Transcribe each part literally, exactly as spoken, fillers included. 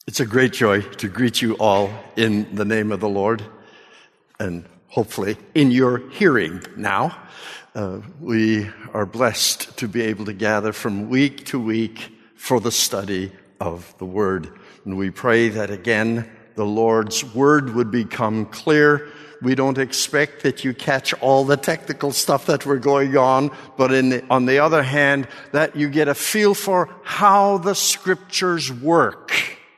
It's a great joy to greet you all in the name of the Lord, and hopefully in your hearing now. Uh, we are blessed to be able to gather from week to week for the study of the Word. And we pray that again, the Lord's Word would become clear. We don't expect that you catch all the technical stuff that we're going on, but in the, on the other hand, that you get a feel for how the Scriptures work.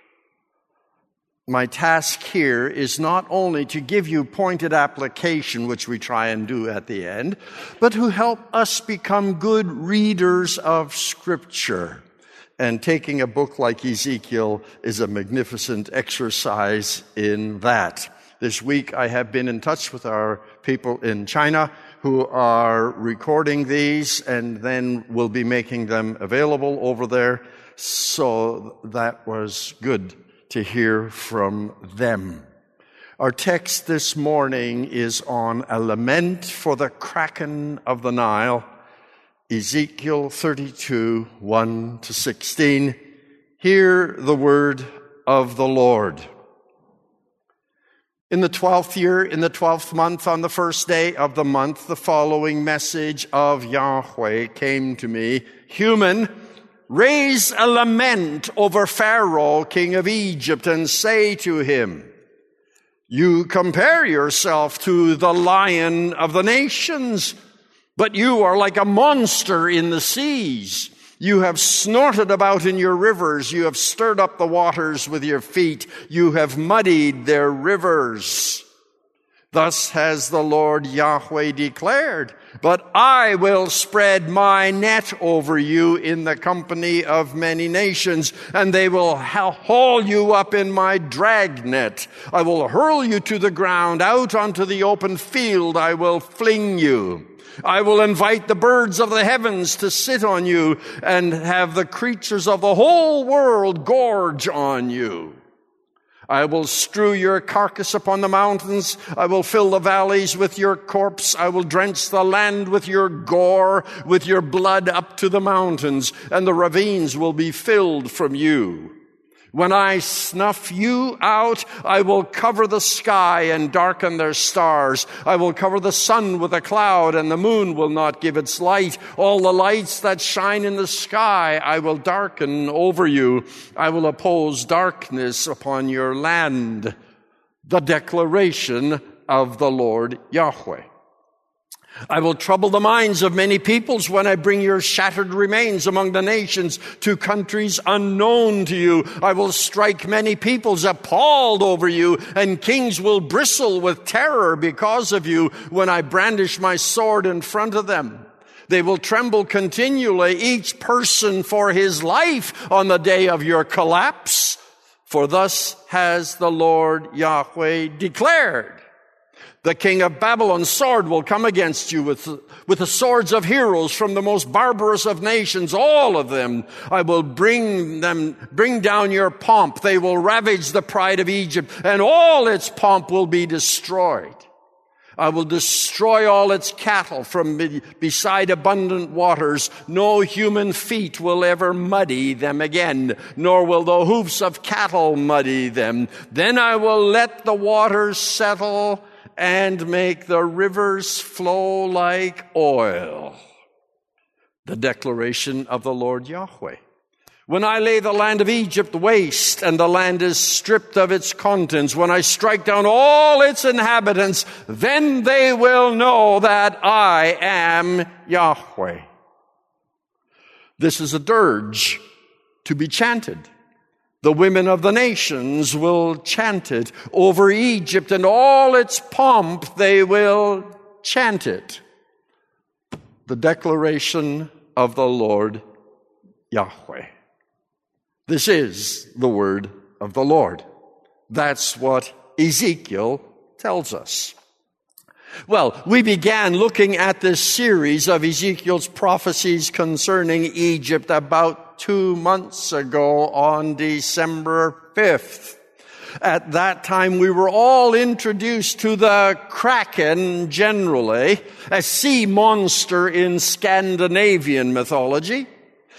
My task here is not only to give you pointed application, which we try and do at the end, but to help us become good readers of Scripture. And taking a book like Ezekiel is a magnificent exercise in that. This week I have been in touch with our people in China who are recording these and then will be making them available over there. So that was good to hear from them. Our text this morning is on a lament for the kraken of the Nile, Ezekiel thirty-two, one to sixteen. Hear the word of the Lord. In the twelfth year, in the twelfth month, on the first day of the month, the following message of Yahweh came to me. Human, raise a lament over Pharaoh, king of Egypt, and say to him, you compare yourself to the lion of the nations, but you are like a monster in the seas. You have snorted about in your rivers. You have stirred up the waters with your feet. You have muddied their rivers. Thus has the Lord Yahweh declared, but I will spread my net over you in the company of many nations, and they will haul you up in my dragnet. I will hurl you to the ground, out onto the open field I will fling you. I will invite the birds of the heavens to sit on you, and have the creatures of the whole world gorge on you. I will strew your carcass upon the mountains. I will fill the valleys with your corpse. I will drench the land with your gore, with your blood up to the mountains, and the ravines will be filled from you. When I snuff you out, I will cover the sky and darken their stars. I will cover the sun with a cloud, and the moon will not give its light. All the lights that shine in the sky I will darken over you. I will oppose darkness upon your land. The declaration of the Lord Yahweh. I will trouble the minds of many peoples when I bring your shattered remains among the nations to countries unknown to you. I will strike many peoples appalled over you, and kings will bristle with terror because of you when I brandish my sword in front of them. They will tremble continually, each person for his life on the day of your collapse. For thus has the Lord Yahweh declared. The king of Babylon's sword will come against you with, with the swords of heroes from the most barbarous of nations, all of them. I will bring them, bring down your pomp. They will ravage the pride of Egypt, and all its pomp will be destroyed. I will destroy all its cattle from be, beside abundant waters. No human feet will ever muddy them again, nor will the hoofs of cattle muddy them. Then I will let the waters settle and make the rivers flow like oil. The declaration of the Lord Yahweh. When I lay the land of Egypt waste and the land is stripped of its contents, when I strike down all its inhabitants, then they will know that I am Yahweh. This is a dirge to be chanted. The women of the nations will chant it. Over Egypt and all its pomp, they will chant it. The declaration of the Lord Yahweh. This is the word of the Lord. That's what Ezekiel tells us. Well, we began looking at this series of Ezekiel's prophecies concerning Egypt about two months ago on December fifth. At that time, we were all introduced to the kraken generally, a sea monster in Scandinavian mythology.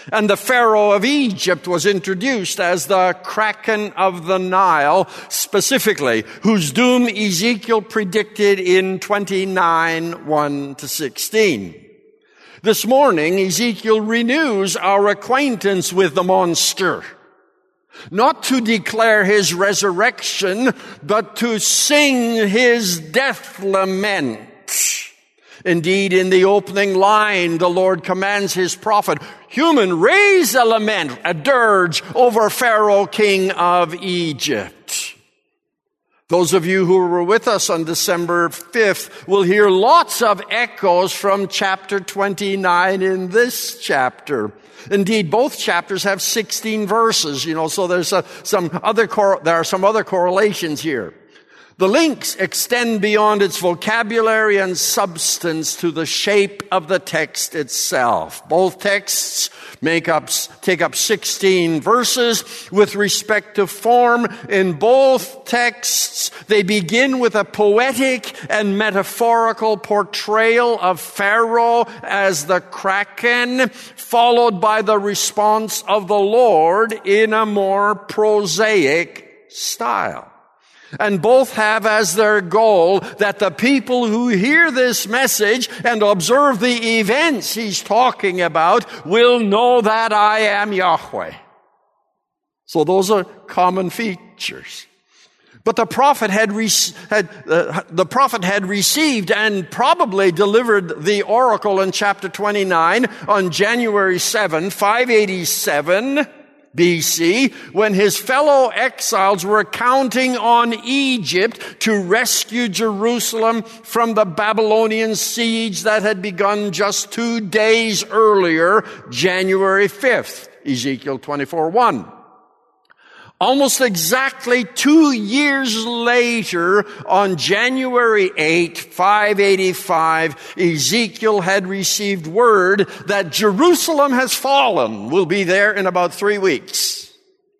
And the Pharaoh of Egypt was introduced as the Kraken of the Nile, specifically, whose doom Ezekiel predicted in twenty-nine, one to sixteen. This morning, Ezekiel renews our acquaintance with the monster, not to declare his resurrection, but to sing his death lament. Indeed, in the opening line, the Lord commands his prophet, "Human, raise a lament, a dirge over Pharaoh, king of Egypt." Those of you who were with us on December fifth will hear lots of echoes from chapter twenty-nine in this chapter. Indeed, both chapters have sixteen verses, you know, so there's a, some other cor- there are some other correlations here. The links extend beyond its vocabulary and substance to the shape of the text itself. Both texts make up, take up sixteen verses. With respect to form, in both texts, they begin with a poetic and metaphorical portrayal of Pharaoh as the Kraken, followed by the response of the Lord in a more prosaic style. And both have as their goal that the people who hear this message and observe the events he's talking about will know that I am Yahweh. So those are common features. But the prophet had, re- had uh, the prophet had received and probably delivered the oracle in chapter twenty-nine on January seventh, five eighty-seven B C, when his fellow exiles were counting on Egypt to rescue Jerusalem from the Babylonian siege that had begun just two days earlier, January fifth, Ezekiel twenty-four one. Almost exactly two years later, on January eighth, five eighty-five, Ezekiel had received word that Jerusalem has fallen. We'll be there in about three weeks.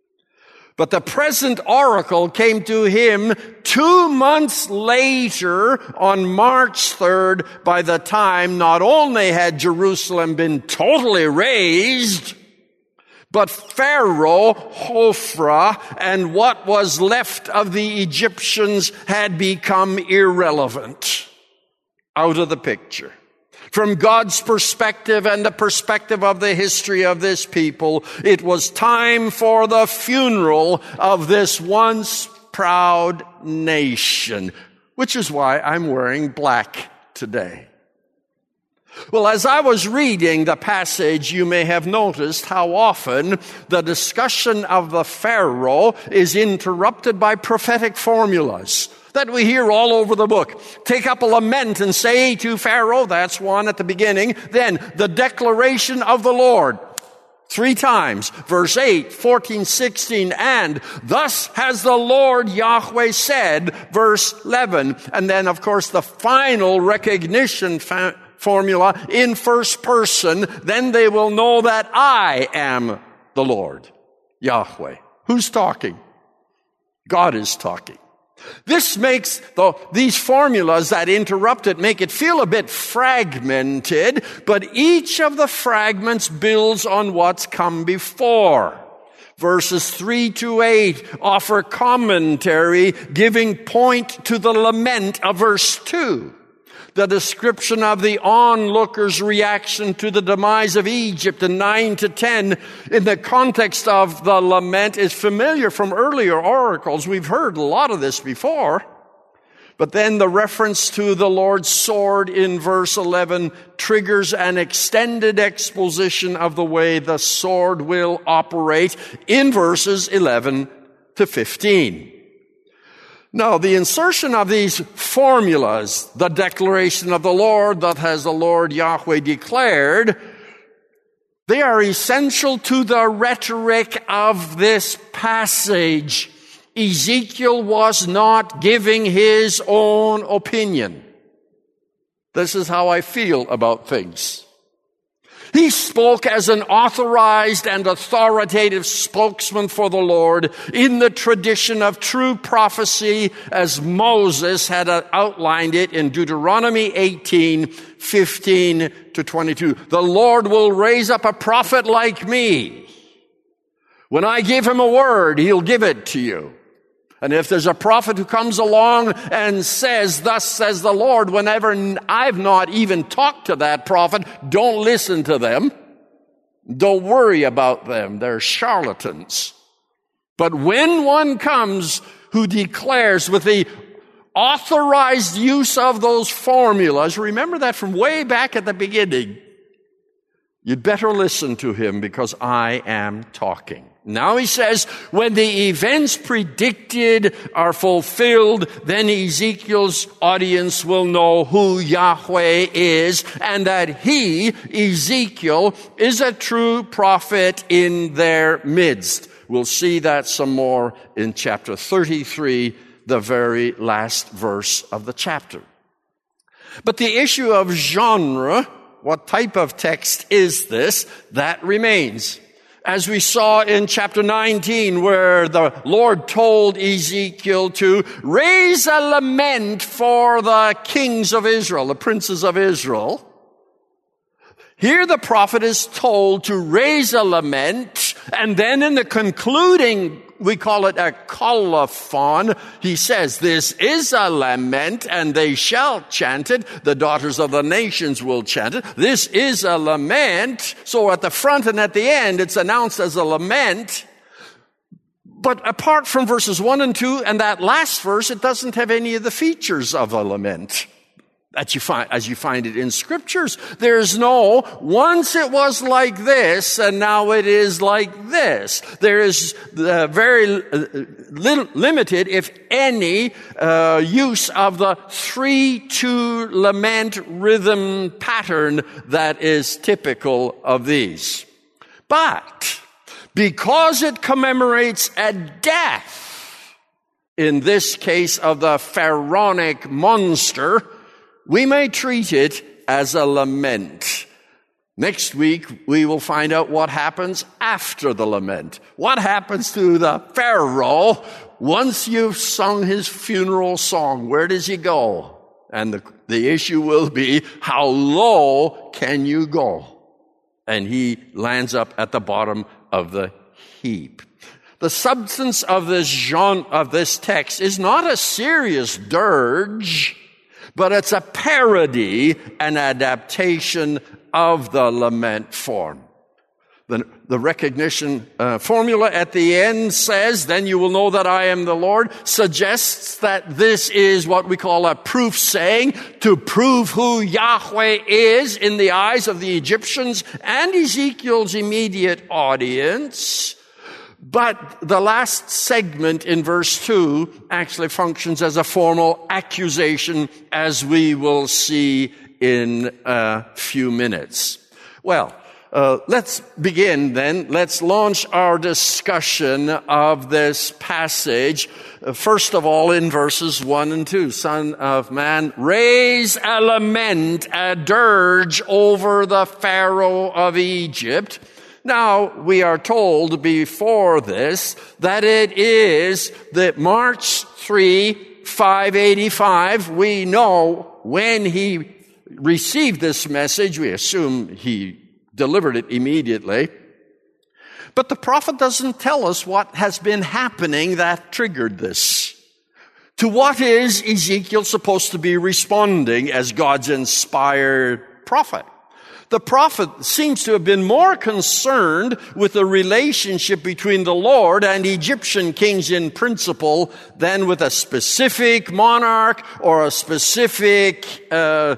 But the present oracle came to him two months later, on March third, by the time not only had Jerusalem been totally razed, but Pharaoh, Hophra, and what was left of the Egyptians had become irrelevant, out of the picture. From God's perspective and the perspective of the history of this people, it was time for the funeral of this once proud nation, which is why I'm wearing black today. Well, as I was reading the passage, you may have noticed how often the discussion of the Pharaoh is interrupted by prophetic formulas that we hear all over the book. Take up a lament and say to Pharaoh, that's one at the beginning. Then the declaration of the Lord, three times, verse eight, fourteen, sixteen, and thus has the Lord Yahweh said, verse eleven. And then, of course, the final recognition fa- formula in first person, then they will know that I am the Lord, Yahweh. Who's talking? God is talking. This makes the, these formulas that interrupt it make it feel a bit fragmented, but each of the fragments builds on what's come before. Verses three to eight offer commentary giving point to the lament of verse two. The description of the onlooker's reaction to the demise of Egypt in nine to ten in the context of the lament is familiar from earlier oracles. We've heard a lot of this before. But then the reference to the Lord's sword in verse eleven triggers an extended exposition of the way the sword will operate in verses eleven to fifteen. Now, the insertion of these formulas, the declaration of the Lord, that has the Lord Yahweh declared, they are essential to the rhetoric of this passage. Ezekiel was not giving his own opinion. This is how I feel about things. He spoke as an authorized and authoritative spokesman for the Lord in the tradition of true prophecy as Moses had outlined it in Deuteronomy eighteen, fifteen to twenty-two. The Lord will raise up a prophet like me. When I give him a word, he'll give it to you. And if there's a prophet who comes along and says, thus says the Lord, whenever I've not even talked to that prophet, don't listen to them. Don't worry about them. They're charlatans. But when one comes who declares with the authorized use of those formulas, remember that from way back at the beginning, you'd better listen to him because I am talking. Now he says, when the events predicted are fulfilled, then Ezekiel's audience will know who Yahweh is and that he, Ezekiel, is a true prophet in their midst. We'll see that some more in chapter thirty-three, the very last verse of the chapter. But the issue of genre, what type of text is this, that remains. As we saw in chapter nineteen, where the Lord told Ezekiel to raise a lament for the kings of Israel, the princes of Israel. Here the prophet is told to raise a lament, and then in the concluding, we call it a colophon, he says, this is a lament, and they shall chant it. The daughters of the nations will chant it. This is a lament. So at the front and at the end, it's announced as a lament. But apart from verses one and two and that last verse, it doesn't have any of the features of a lament that you find, as you find it in scriptures. There's no, once it was like this, and now it is like this. There is uh, very uh, li- limited, if any, uh, use of the three two lament rhythm pattern that is typical of these. But because it commemorates a death, in this case of the pharaonic monster, we may treat it as a lament. Next week, we will find out what happens after the lament. What happens to the Pharaoh once you've sung his funeral song? Where does he go? And the, the issue will be, how low can you go? And he lands up at the bottom of the heap. The substance of this genre, of this text is not a serious dirge, but it's a parody, an adaptation of the lament form. The, the recognition uh, formula at the end says, then you will know that I am the Lord, suggests that this is what we call a proof saying, to prove who Yahweh is in the eyes of the Egyptians and Ezekiel's immediate audience. But the last segment in verse two actually functions as a formal accusation, as we will see in a few minutes. Well, uh, let's begin then. Let's launch our discussion of this passage. Uh, first of all, in verses one and two. Son of man, raise a lament, a dirge over the Pharaoh of Egypt. Now, we are told before this that it is the March third, five eighty-five. We know when he received this message, we assume he delivered it immediately. But the prophet doesn't tell us what has been happening that triggered this. To what is Ezekiel supposed to be responding as God's inspired prophet? The prophet seems to have been more concerned with the relationship between the Lord and Egyptian kings in principle than with a specific monarch or a specific uh,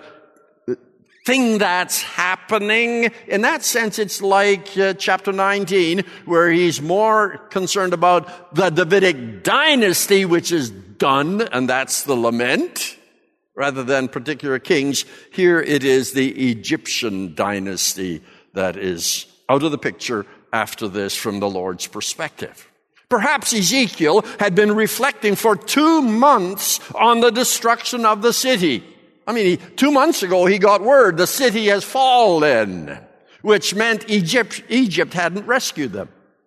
thing that's happening. In that sense, it's like uh, chapter nineteen, where he's more concerned about the Davidic dynasty, which is done, and that's the lament, rather than particular kings. Here it is the Egyptian dynasty that is out of the picture after this from the Lord's perspective. Perhaps Ezekiel had been reflecting for two months on the destruction of the city. I mean, he, two months ago he got word the city has fallen. which meant Egypt, Egypt hadn't rescued them.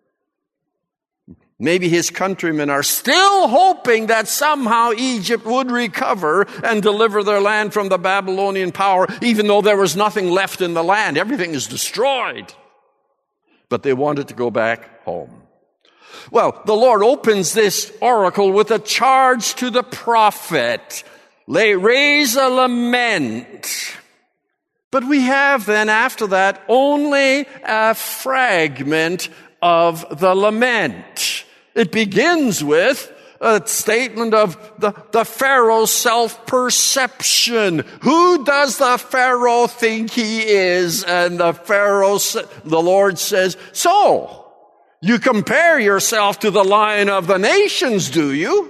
Maybe his countrymen are still hoping that somehow Egypt would recover and deliver their land from the Babylonian power, even though there was nothing left in the land. Everything is destroyed. But they wanted to go back home. Well, the Lord opens this oracle with a charge to the prophet. Raise a lament. But we have then after that only a fragment of the lament. It begins with a statement of the, the Pharaoh's self-perception. Who does the Pharaoh think he is? And the Pharaoh, the Lord says, so, you compare yourself to the Lion of the nations, do you?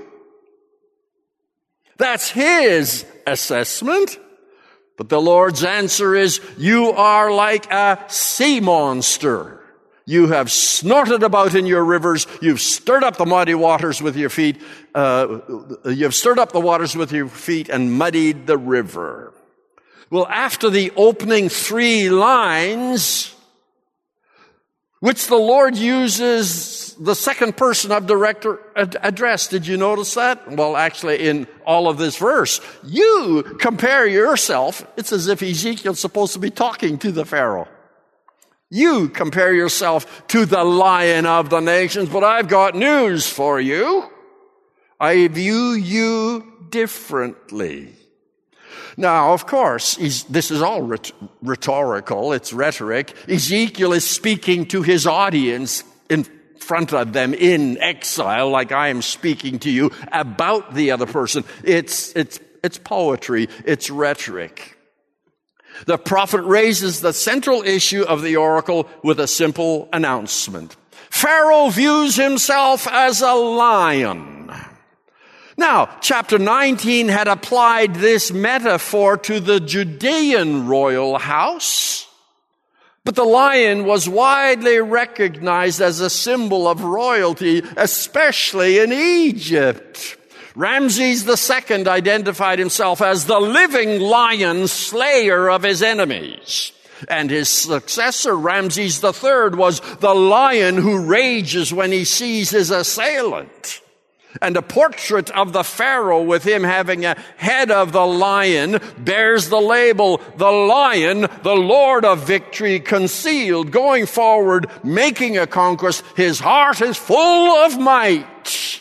That's his assessment. But the Lord's answer is, you are like a sea monster. You have snorted about in your rivers. You've stirred up the muddy waters with your feet. Uh, you've stirred up the waters with your feet and muddied the river. Well, after the opening three lines, which the Lord uses the second person of direct address. Did you notice that? Well, actually, in all of this verse, you compare yourself. It's as if Ezekiel's supposed to be talking to the Pharaoh. You compare yourself to the Lion of the nations, but I've got news for you. I view you differently. Now, of course, this is all rhetorical. It's rhetoric. Ezekiel is speaking to his audience in front of them in exile, like I am speaking to you about the other person. It's, it's, it's poetry. It's rhetoric. The prophet raises the central issue of the oracle with a simple announcement. Pharaoh views himself as a lion. Now, chapter nineteen had applied this metaphor to the Judean royal house, but the lion was widely recognized as a symbol of royalty, especially in Egypt. Ramses the Second identified himself as the living lion slayer of his enemies. And his successor, Ramses the Third, was the lion who rages when he sees his assailant. And a portrait of the Pharaoh with him having a head of the lion bears the label, the lion, the Lord of victory, concealed, going forward, making a conquest. His heart is full of might.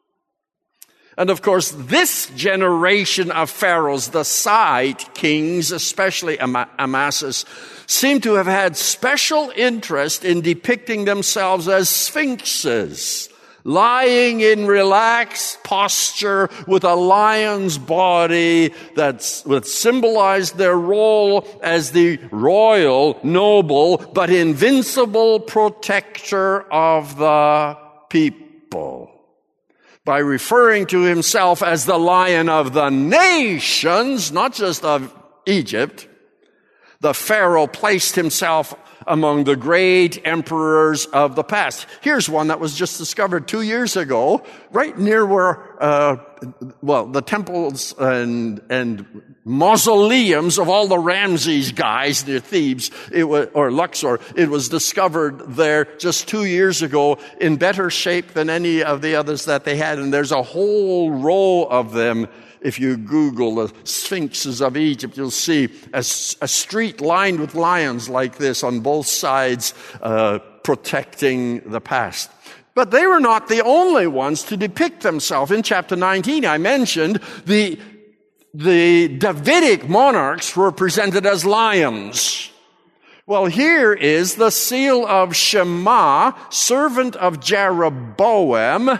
And of course, this generation of pharaohs, the Side kings, especially Amasis, seem to have had special interest in depicting themselves as sphinxes, lying in relaxed posture with a lion's body that's, that symbolized their role as the royal, noble, but invincible protector of the people. By referring to himself as the Lion of the nations, not just of Egypt, the Pharaoh placed himself among the great emperors of the past. Here's one that was just discovered two years ago, right near where, uh, well, the temples and, and mausoleums of all the Ramses guys near Thebes, it was, or Luxor. It was discovered there just two years ago in better shape than any of the others that they had. And there's a whole row of them. If you Google the Sphinxes of Egypt, you'll see a, a street lined with lions like this on both sides, uh, protecting the past. But they were not the only ones to depict themselves. In chapter nineteen, I mentioned the, the Davidic monarchs were presented as lions. Well, here is the seal of Shema, servant of Jeroboam.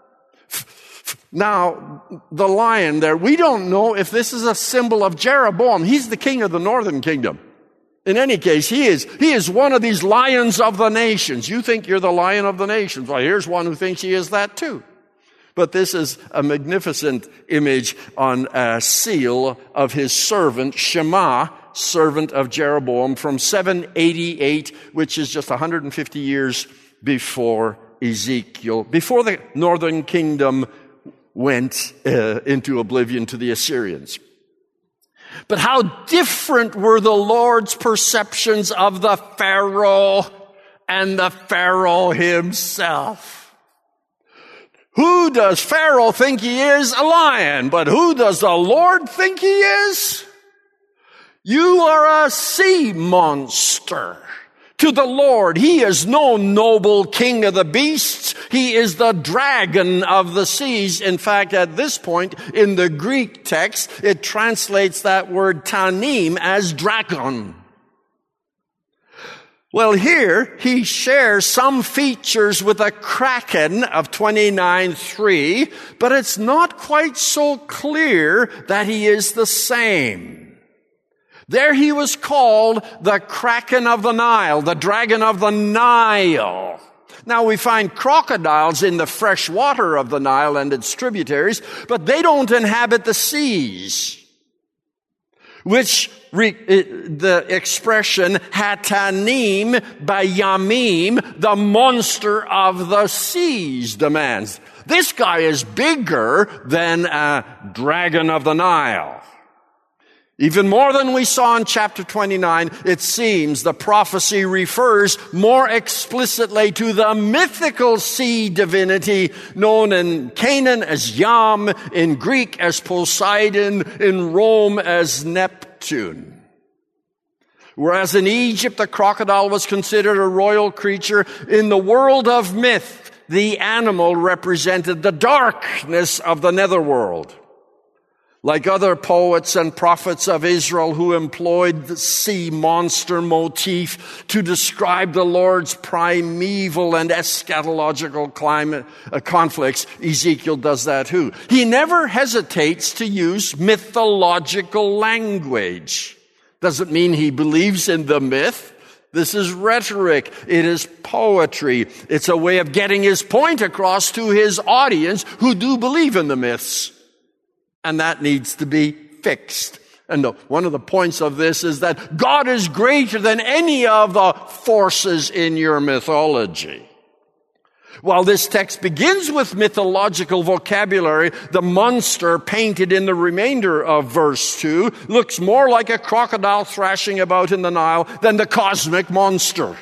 Now, the lion there, we don't know if this is a symbol of Jeroboam. He's the king of the northern kingdom. In any case, he is, he is one of these lions of the nations. You think you're the lion of the nations. Well, here's one who thinks he is that too. But this is a magnificent image on a seal of his servant, Shema, servant of Jeroboam, from seven eighty-eight, which is just one hundred fifty years before Ezekiel, before the northern kingdom went uh, into oblivion to the Assyrians. But how different were the Lord's perceptions of the Pharaoh and the Pharaoh himself. Who does Pharaoh think he is? A lion. But who does the Lord think he is? You are a sea monster. To the Lord, he is no noble king of the beasts. He is the dragon of the seas. In fact, at this point in the Greek text, it translates that word tanim as dragon. Well, here he shares some features with the Kraken of twenty-nine three, but it's not quite so clear that he is the same. There he was called the Kraken of the Nile, the dragon of the Nile. Now we find crocodiles in the fresh water of the Nile and its tributaries, but they don't inhabit the seas. Which re, the expression hatanim bayamim, the monster of the seas, demands. This guy is bigger than a dragon of the Nile. Even more than we saw in chapter twenty-nine, it seems the prophecy refers more explicitly to the mythical sea divinity known in Canaan as Yam, in Greek as Poseidon, in Rome as Neptune. Whereas in Egypt, the crocodile was considered a royal creature, in the world of myth, the animal represented the darkness of the netherworld. Like other poets and prophets of Israel who employed the sea monster motif to describe the Lord's primeval and eschatological climate, uh, conflicts, Ezekiel does that too. He never hesitates to use mythological language. Doesn't mean he believes in the myth. This is rhetoric. It is poetry. It's a way of getting his point across to his audience who do believe in the myths. And that needs to be fixed. And the, one of the points of this is that God is greater than any of the forces in your mythology. While this text begins with mythological vocabulary, the monster painted in the remainder of verse two looks more like a crocodile thrashing about in the Nile than the cosmic monster.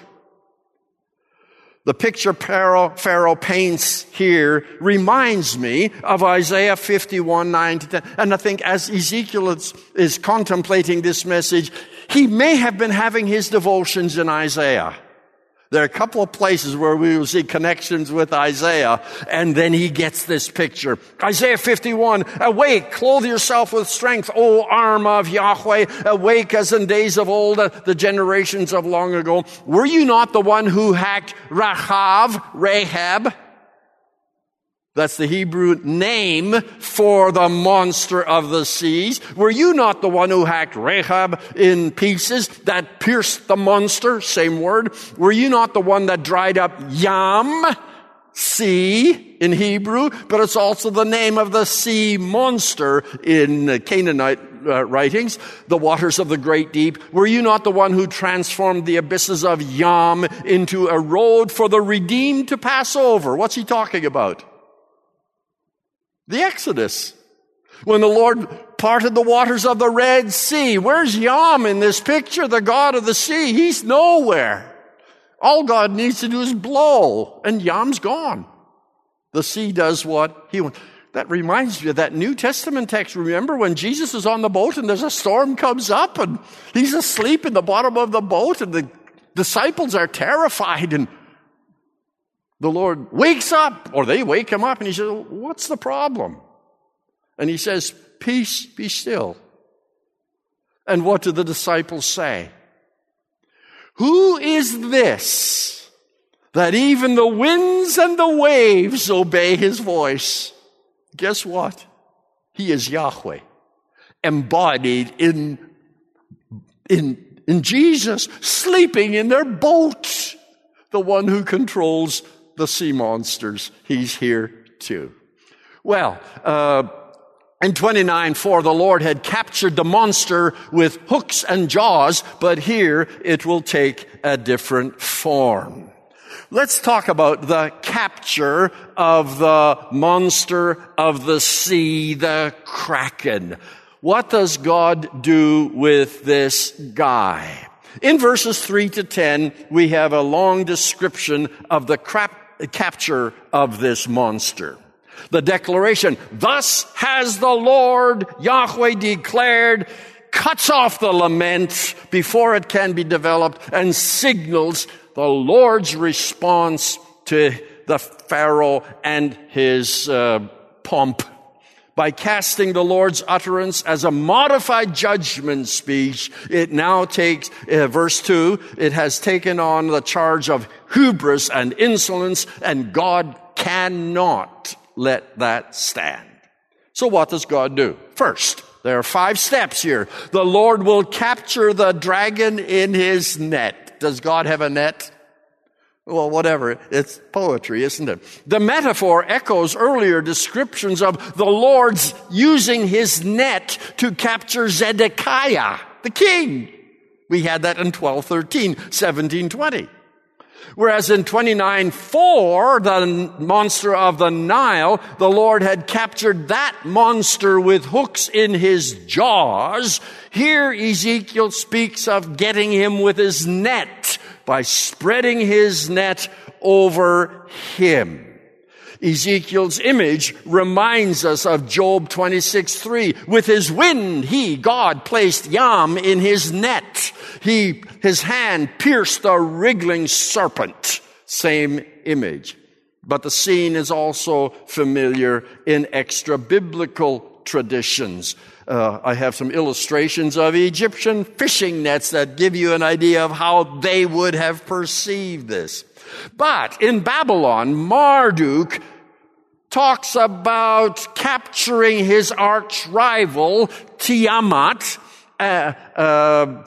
The picture Pharaoh, Pharaoh paints here reminds me of Isaiah fifty-one, nine to ten. And I think as Ezekiel is, is contemplating this message, he may have been having his devotions in Isaiah. There are a couple of places where we will see connections with Isaiah, and then he gets this picture. Isaiah fifty-one, awake, clothe yourself with strength, O arm of Yahweh, awake as in days of old, the generations of long ago. Were you not the one who hacked Rahav, Rahab? That's the Hebrew name for the monster of the seas. Were you not the one who hacked Rahab in pieces, that pierced the monster? Same word. Were you not the one that dried up Yam, sea in Hebrew? But it's also the name of the sea monster in Canaanite uh, writings, the waters of the great deep. Were you not the one who transformed the abysses of Yam into a road for the redeemed to pass over? What's he talking about? The Exodus. When the Lord parted the waters of the Red Sea. Where's Yam in this picture? The God of the sea. He's nowhere. All God needs to do is blow, and Yam's gone. The sea does what he wants. That reminds me of that New Testament text. Remember when Jesus is on the boat and there's a storm comes up and he's asleep in the bottom of the boat and the disciples are terrified, and the Lord wakes up, or they wake him up, and he says, what's the problem? And he says, peace, be still. And what do the disciples say? Who is this that even the winds and the waves obey his voice? Guess what? He is Yahweh, embodied in, in, in Jesus, sleeping in their boat, the one who controls the sea monsters. He's here too. Well, uh, in twenty-nine four, the Lord had captured the monster with hooks and jaws, but here it will take a different form. Let's talk about the capture of the monster of the sea, the Kraken. What does God do with this guy? In verses three to ten, we have a long description of the crap, capture of this monster. The declaration, "Thus has the Lord Yahweh declared," cuts off the lament before it can be developed and signals the Lord's response to the Pharaoh and his uh, pomp. By casting the Lord's utterance as a modified judgment speech, it now takes, uh, verse two, it has taken on the charge of hubris and insolence, and God cannot let that stand. So what does God do? First, there are five steps here. The Lord will capture the dragon in his net. Does God have a net? Well, whatever. It's poetry, isn't it? The metaphor echoes earlier descriptions of the Lord's using his net to capture Zedekiah, the king. We had that in twelve thirteen, seventeen twenty. Whereas in twenty-nine four, the monster of the Nile, the Lord had captured that monster with hooks in his jaws. Here Ezekiel speaks of getting him with his net by spreading his net over him. Ezekiel's image reminds us of Job twenty-six three. With his wind, he, God, placed Yam in his net. He, his hand pierced the wriggling serpent. Same image. But the scene is also familiar in extra-biblical traditions. Uh, I have some illustrations of Egyptian fishing nets that give you an idea of how they would have perceived this. But in Babylon, Marduk talks about capturing his arch rival, Tiamat, uh, uh,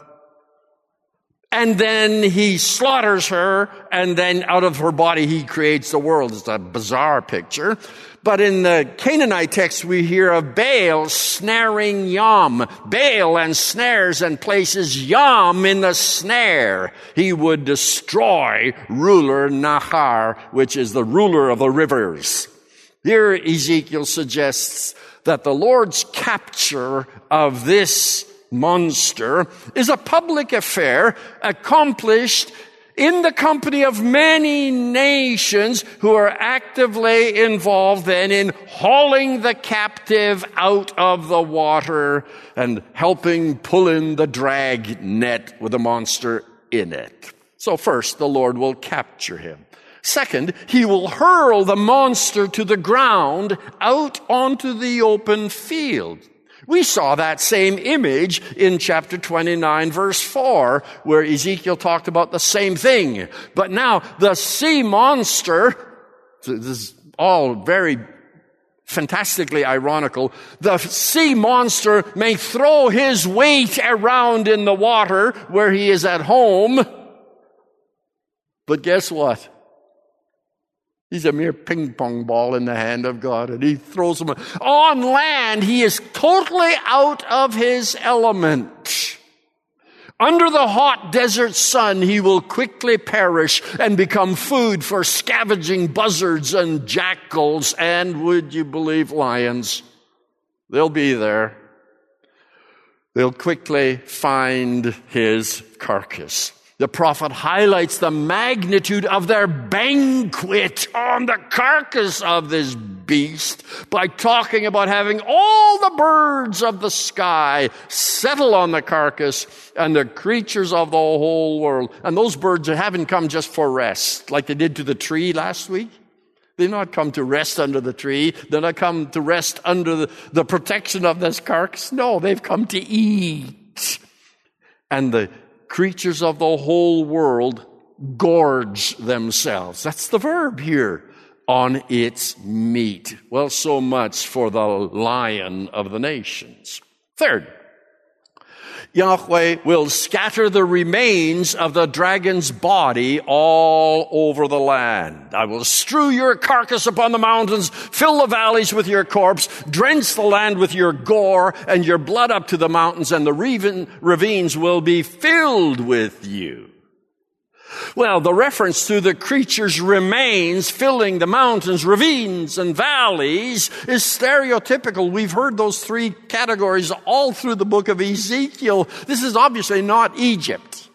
and then he slaughters her, and then out of her body he creates the world. It's a bizarre picture. But in the Canaanite text, we hear of Baal snaring Yam. Baal and snares and places Yam in the snare. He would destroy ruler Nahar, which is the ruler of the rivers. Here Ezekiel suggests that the Lord's capture of this monster is a public affair accomplished in the company of many nations who are actively involved then in hauling the captive out of the water and helping pull in the drag net with the monster in it. So first, the Lord will capture him. Second, he will hurl the monster to the ground out onto the open field. We saw that same image in chapter twenty-nine, verse four, where Ezekiel talked about the same thing. But now the sea monster, this is all very fantastically ironical, the sea monster may throw his weight around in the water where he is at home. But guess what? He's a mere ping pong ball in the hand of God, and he throws them. On land, he is totally out of his element. Under the hot desert sun, he will quickly perish and become food for scavenging buzzards and jackals, and would you believe lions? They'll be there. They'll quickly find his carcass. The prophet highlights the magnitude of their banquet on the carcass of this beast by talking about having all the birds of the sky settle on the carcass and the creatures of the whole world. And those birds haven't come just for rest, like they did to the tree last week. They've not come to rest under the tree. They're not come to rest under the, the protection of this carcass. No, they've come to eat. And the creatures of the whole world gorge themselves. That's the verb here. On its meat. Well, so much for the Lion of the nations. Third, Yahweh will scatter the remains of the dragon's body all over the land. I will strew your carcass upon the mountains, fill the valleys with your corpse, drench the land with your gore, and your blood up to the mountains, and the ravines will be filled with you. Well, the reference to the creature's remains filling the mountains, ravines, and valleys is stereotypical. We've heard those three categories all through the book of Ezekiel. This is obviously not Egypt.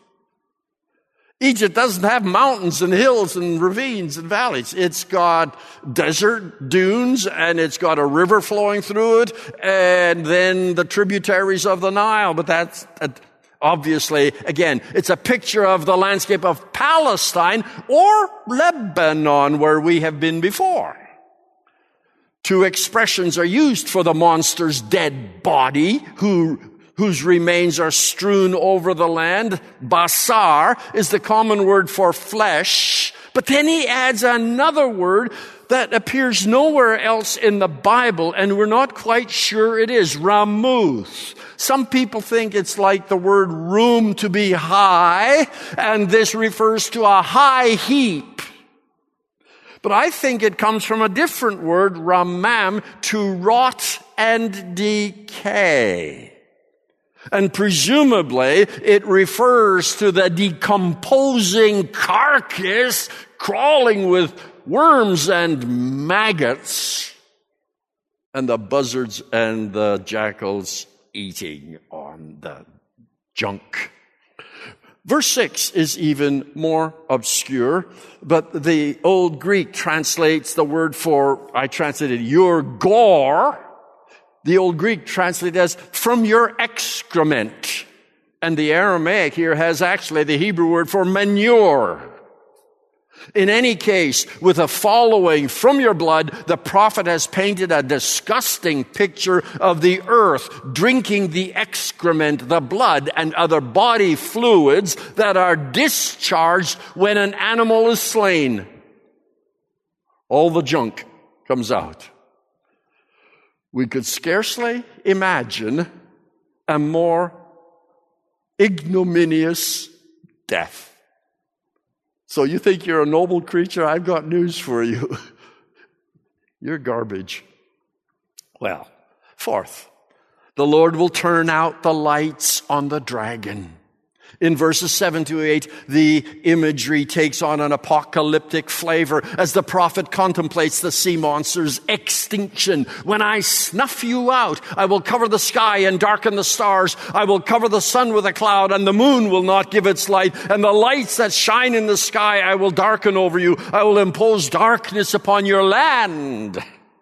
Egypt doesn't have mountains and hills and ravines and valleys. It's got desert dunes, and it's got a river flowing through it, and then the tributaries of the Nile. But that's obviously, again, it's a picture of the landscape of Palestine or Lebanon, where we have been before. Two expressions are used for the monster's dead body, who whose remains are strewn over the land. Basar is the common word for flesh. But then he adds another word that appears nowhere else in the Bible, and we're not quite sure it is. Ramuth. Some people think it's like the word room to be high, and this refers to a high heap. But I think it comes from a different word, ramam, to rot and decay. And presumably it refers to the decomposing carcass crawling with worms and maggots, and the buzzards and the jackals eating on the junk. Verse six is even more obscure, but the Old Greek translates the word for, I translated your gore. The Old Greek translated as from your excrement. And the Aramaic here has actually the Hebrew word for manure. In any case, with a following from your blood, the prophet has painted a disgusting picture of the earth drinking the excrement, the blood, and other body fluids that are discharged when an animal is slain. All the junk comes out. We could scarcely imagine a more ignominious death. So you think you're a noble creature? I've got news for you. You're garbage. Well, fourth, the Lord will turn out the lights on the dragon. In verses seven to eight, the imagery takes on an apocalyptic flavor as the prophet contemplates the sea monster's extinction. When I snuff you out, I will cover the sky and darken the stars. I will cover the sun with a cloud, and the moon will not give its light. And the lights that shine in the sky I will darken over you. I will impose darkness upon your land.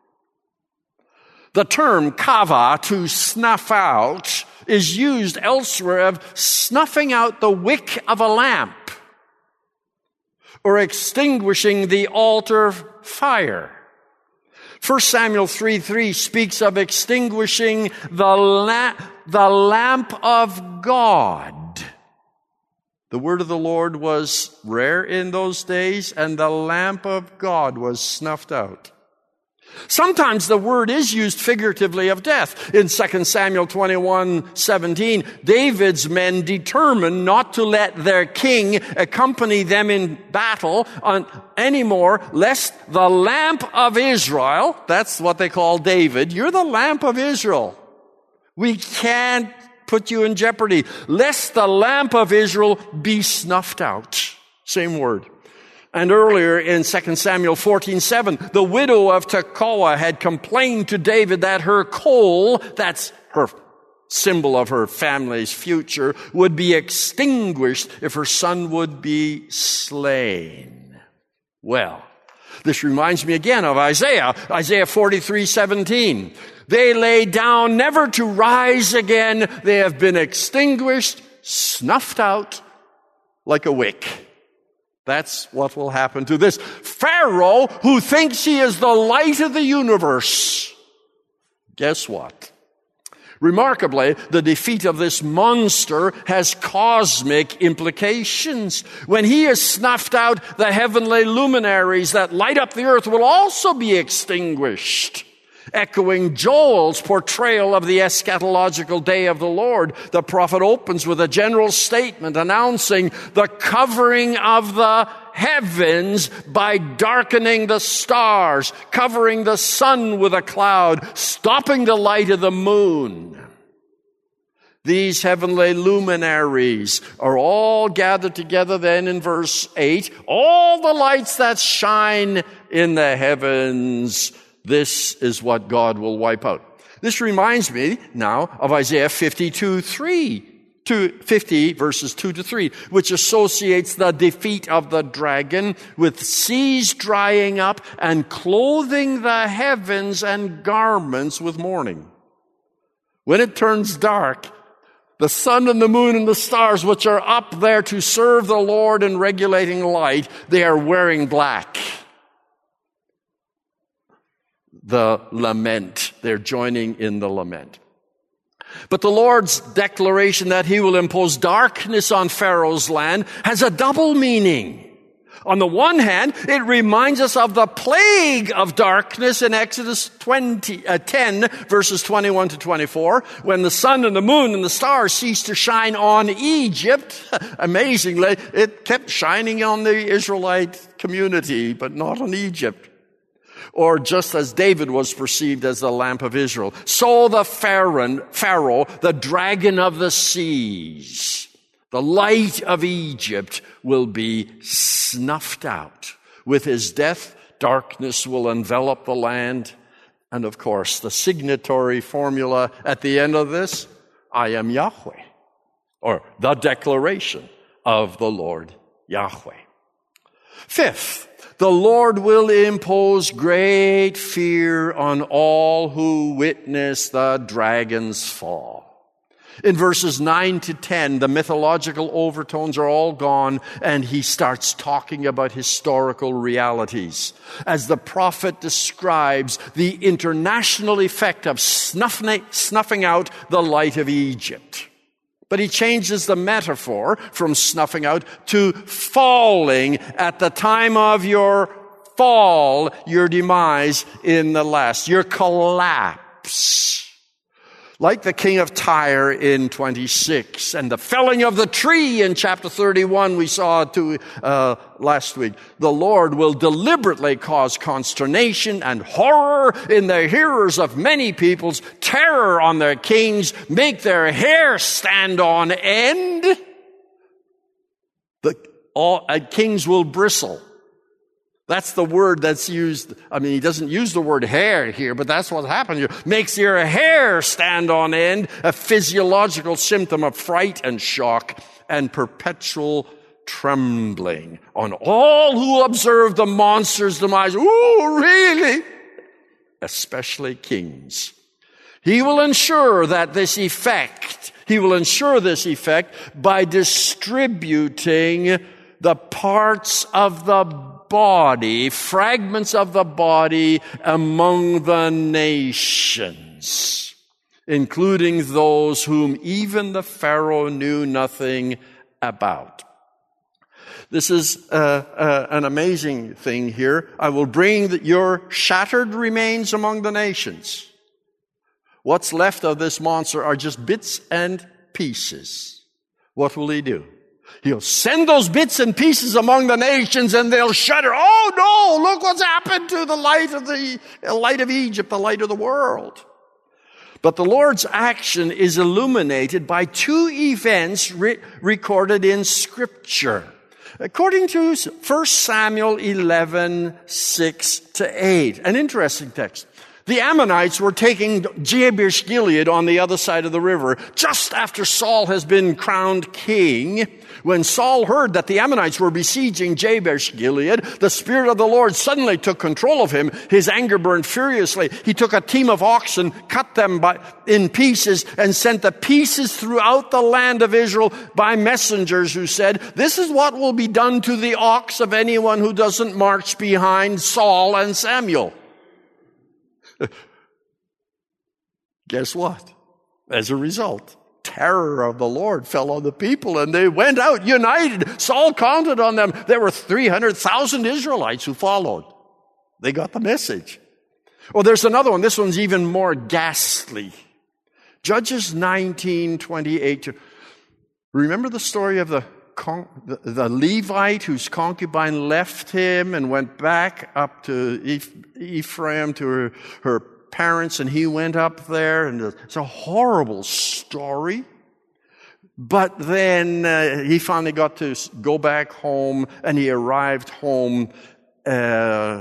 The term kava, to snuff out, is used elsewhere of snuffing out the wick of a lamp or extinguishing the altar fire. First Samuel three three speaks of extinguishing the, la- the lamp of God. The word of the Lord was rare in those days, and the lamp of God was snuffed out. Sometimes the word is used figuratively of death. In Second Samuel twenty-one seventeen, David's men determined not to let their king accompany them in battle on, anymore, lest the lamp of Israel, that's what they call David, you're the lamp of Israel. We can't put you in jeopardy. Lest the lamp of Israel be snuffed out. Same word. And earlier in Second Samuel fourteen seven, the widow of Tekoa had complained to David that her coal, that's her symbol of her family's future, would be extinguished if her son would be slain. Well, this reminds me again of Isaiah, Isaiah forty-three seventeen. They lay down never to rise again. They have been extinguished, snuffed out like a wick. That's what will happen to this Pharaoh who thinks he is the light of the universe. Guess what? Remarkably, the defeat of this monster has cosmic implications. When he is snuffed out, the heavenly luminaries that light up the earth will also be extinguished. Echoing Joel's portrayal of the eschatological day of the Lord, the prophet opens with a general statement announcing the covering of the heavens by darkening the stars, covering the sun with a cloud, stopping the light of the moon. These heavenly luminaries are all gathered together then in verse eight. All the lights that shine in the heavens, this is what God will wipe out. This reminds me now of Isaiah fifty-two three. fifty verses two to three, which associates the defeat of the dragon with seas drying up and clothing the heavens and garments with mourning. When it turns dark, the sun and the moon and the stars, which are up there to serve the Lord in regulating light, they are wearing black. The lament. They're joining in the lament. But the Lord's declaration that he will impose darkness on Pharaoh's land has a double meaning. On the one hand, it reminds us of the plague of darkness in Exodus twenty, uh, ten, verses twenty-one to twenty-four, when the sun and the moon and the stars ceased to shine on Egypt. Amazingly, it kept shining on the Israelite community, but not on Egypt. Or just as David was perceived as the lamp of Israel, so the Pharaoh, the dragon of the seas, the light of Egypt, will be snuffed out. With his death, darkness will envelop the land. And of course, the signatory formula at the end of this, I am Yahweh, or the declaration of the Lord Yahweh. Fifth, the Lord will impose great fear on all who witness the dragon's fall. In verses nine to ten, the mythological overtones are all gone, and he starts talking about historical realities. As the prophet describes the international effect of snuffing, snuffing out the light of Egypt. But he changes the metaphor from snuffing out to falling at the time of your fall, your demise in the last, your collapse. Like the king of Tyre in twenty-six and the felling of the tree in chapter thirty-one we saw to, uh, last week. The Lord will deliberately cause consternation and horror in the hearers of many peoples, terror on their kings, make their hair stand on end. The all, uh, kings will bristle. That's the word that's used. I mean, he doesn't use the word hair here, but that's what happened here. Makes your hair stand on end, a physiological symptom of fright and shock and perpetual trembling on all who observe the monster's demise. Ooh, really? Especially kings. He will ensure that this effect, he will ensure this effect by distributing the parts of the body, fragments of the body among the nations, including those whom even the Pharaoh knew nothing about. This is uh, uh, an amazing thing here. I will bring the, your shattered remains among the nations. What's left of this monster are just bits and pieces. What will he do? He'll send those bits and pieces among the nations and they'll shudder. Oh no, look what's happened to the light of the light of Egypt, the light of the world. But the Lord's action is illuminated by two events re- recorded in Scripture. According to First Samuel eleven, six to eight, an interesting text. The Ammonites were taking Jabesh Gilead on the other side of the river just after Saul has been crowned king. When Saul heard that the Ammonites were besieging Jabesh Gilead, the Spirit of the Lord suddenly took control of him. His anger burned furiously. He took a team of oxen, cut them by, in pieces, and sent the pieces throughout the land of Israel by messengers who said, "This is what will be done to the ox of anyone who doesn't march behind Saul and Samuel." Guess what? As a result, terror of the Lord fell on the people and they went out united. Saul counted on them. There were three hundred thousand Israelites who followed. They got the message. Oh, there's another one. This one's even more ghastly. Judges nineteen twenty-eight. Remember the story of the Con- the, the Levite whose concubine left him and went back up to Eph- Ephraim to her, her parents, and he went up there, and it's a horrible story. But then uh, he finally got to go back home, and he arrived home, uh,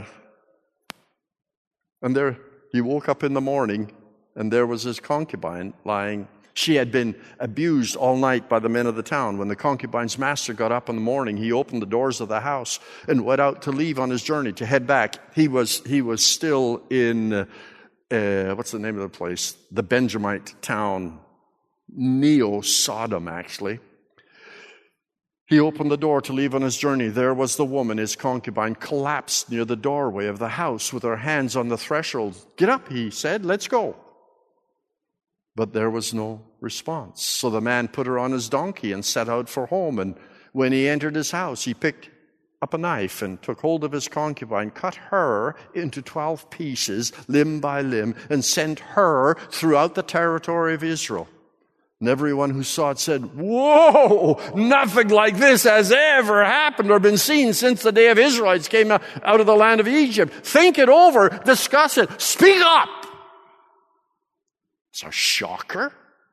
and there he woke up in the morning, and there was his concubine lying. She had been abused all night by the men of the town. When the concubine's master got up in the morning, he opened the doors of the house and went out to leave on his journey, to head back. He was he was still in, uh, uh, what's the name of the place? The Benjamite town, Neo-Sodom, actually. He opened the door to leave on his journey. There was the woman, his concubine, collapsed near the doorway of the house with her hands on the threshold. "Get up," he said, "let's go." But there was no response. So the man put her on his donkey and set out for home. And when he entered his house, he picked up a knife and took hold of his concubine, cut her into twelve pieces, limb by limb, and sent her throughout the territory of Israel. And everyone who saw it said, "Whoa, nothing like this has ever happened or been seen since the day of Israelites came out of the land of Egypt. Think it over, discuss it, speak up." It's a shocker.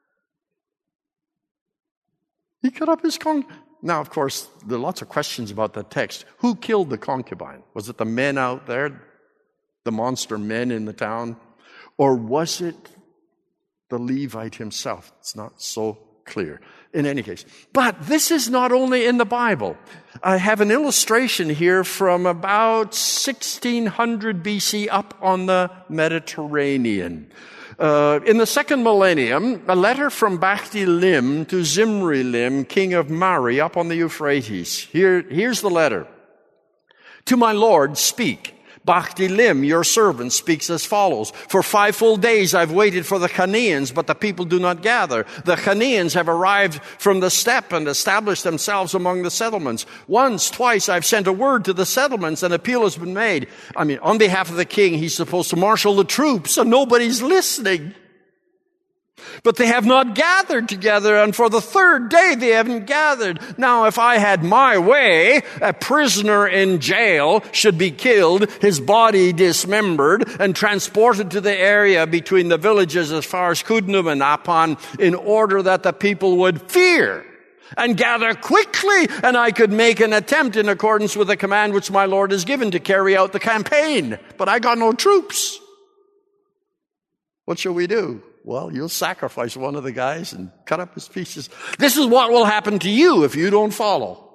He cut up his concubine. Now, of course, there are lots of questions about that text. Who killed the concubine? Was it the men out there, the monster men in the town? Or was it the Levite himself? It's not so clear. In any case. But this is not only in the Bible. I have an illustration here from about sixteen hundred B C up on the Mediterranean. Uh, in the second millennium, a letter from Bakhti-Lim to Zimri-Lim, king of Mari, up on the Euphrates. Here, here's the letter. "To my lord, speak. Bakhti-Lim, your servant, speaks as follows. For five full days I've waited for the Canaans, but the people do not gather. The Canaans have arrived from the steppe and established themselves among the settlements. Once, twice, I've sent a word to the settlements, and appeal has been made." I mean, on behalf of the king, he's supposed to marshal the troops, and nobody's listening. "But they have not gathered together, and for the third day they haven't gathered. Now, if I had my way, a prisoner in jail should be killed, his body dismembered, and transported to the area between the villages as far as Kudnum and Apan, in order that the people would fear and gather quickly, and I could make an attempt in accordance with the command which my Lord has given to carry out the campaign. But I got no troops. What shall we do?" "Well, you'll sacrifice one of the guys and cut up his pieces. This is what will happen to you if you don't follow."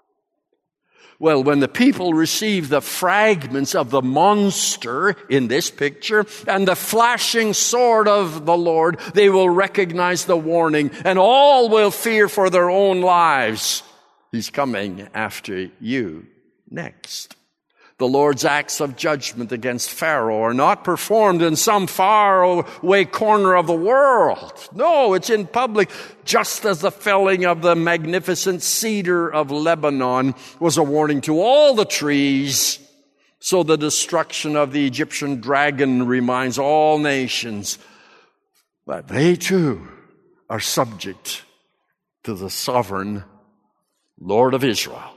Well, when the people receive the fragments of the monster in this picture and the flashing sword of the Lord, they will recognize the warning, and all will fear for their own lives. He's coming after you next. The Lord's acts of judgment against Pharaoh are not performed in some faraway corner of the world. No, it's in public, just as the felling of the magnificent cedar of Lebanon was a warning to all the trees. So the destruction of the Egyptian dragon reminds all nations that they too are subject to the sovereign Lord of Israel.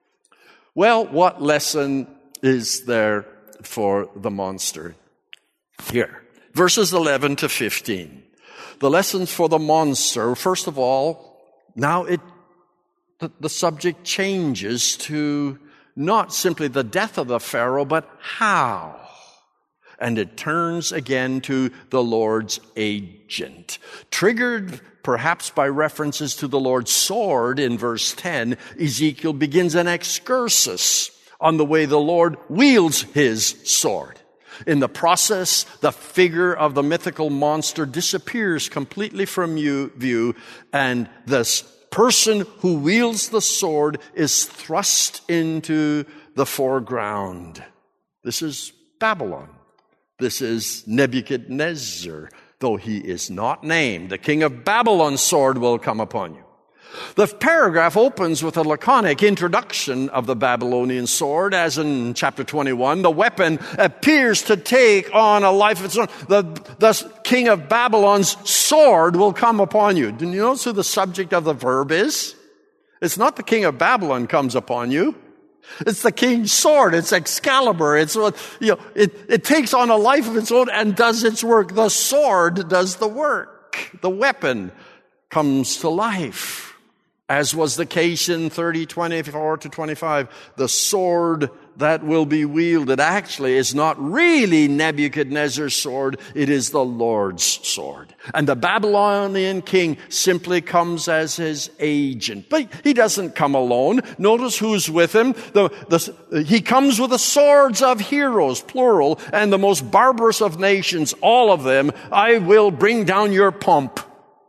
Well, what lesson is there for the monster here? Verses eleven to fifteen. The lessons for the monster, first of all, now it the, the subject changes to not simply the death of the Pharaoh, but how. And it turns again to the Lord's agent. Triggered perhaps by references to the Lord's sword in verse ten, Ezekiel begins an excursus on the way the Lord wields his sword. In the process, the figure of the mythical monster disappears completely from you, view, and this person who wields the sword is thrust into the foreground. This is Babylon. This is Nebuchadnezzar, though he is not named. The king of Babylon's sword will come upon you. The paragraph opens with a laconic introduction of the Babylonian sword, as in chapter twenty-one. The weapon appears to take on a life of its own. The, the king of Babylon's sword will come upon you. Do you notice who the subject of the verb is? It's not the king of Babylon comes upon you. It's the king's sword. It's Excalibur. It's, you know, it, it takes on a life of its own and does its work. The sword does the work. The weapon comes to life, as was the case in thirty, twenty-four to twenty-five. The sword that will be wielded actually is not really Nebuchadnezzar's sword, it is the Lord's sword. And the Babylonian king simply comes as his agent. But he doesn't come alone. Notice who's with him. The, the, he comes with the swords of heroes, plural, and the most barbarous of nations, all of them. I will bring down your pomp.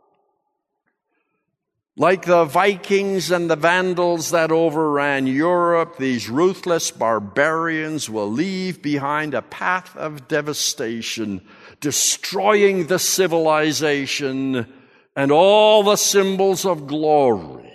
Like the Vikings and the Vandals that overran Europe, these ruthless barbarians will leave behind a path of devastation, destroying the civilization and all the symbols of glory.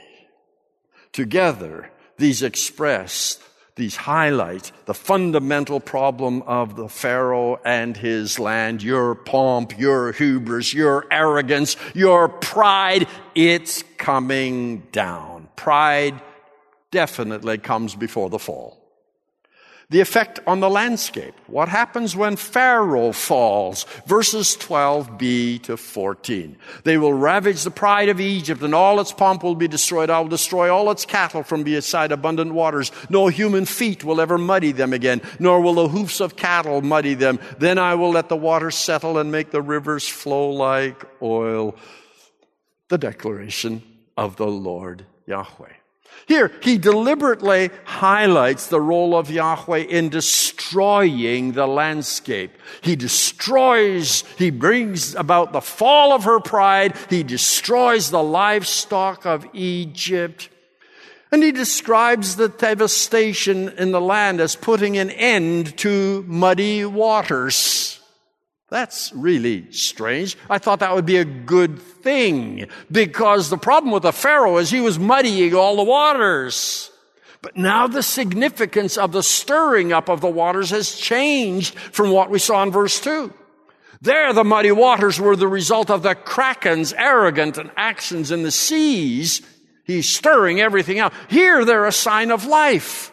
Together, these express, these highlight the fundamental problem of the Pharaoh and his land. Your pomp, your hubris, your arrogance, your pride, it's coming down. Pride definitely comes before the fall. The effect on the landscape. What happens when Pharaoh falls? Verses twelve b to fourteen. They will ravage the pride of Egypt, and all its pomp will be destroyed. I will destroy all its cattle from beside abundant waters. No human feet will ever muddy them again, nor will the hoofs of cattle muddy them. Then I will let the waters settle and make the rivers flow like oil. The declaration of the Lord Yahweh. Here, he deliberately highlights the role of Yahweh in destroying the landscape. He destroys, he brings about the fall of her pride. He destroys the livestock of Egypt. And he describes the devastation in the land as putting an end to muddy waters. That's really strange. I thought that would be a good thing, because the problem with the Pharaoh is he was muddying all the waters. But now the significance of the stirring up of the waters has changed from what we saw in verse two. There, the muddy waters were the result of the Kraken's arrogant actions in the seas. He's stirring everything out. Here, they're a sign of life.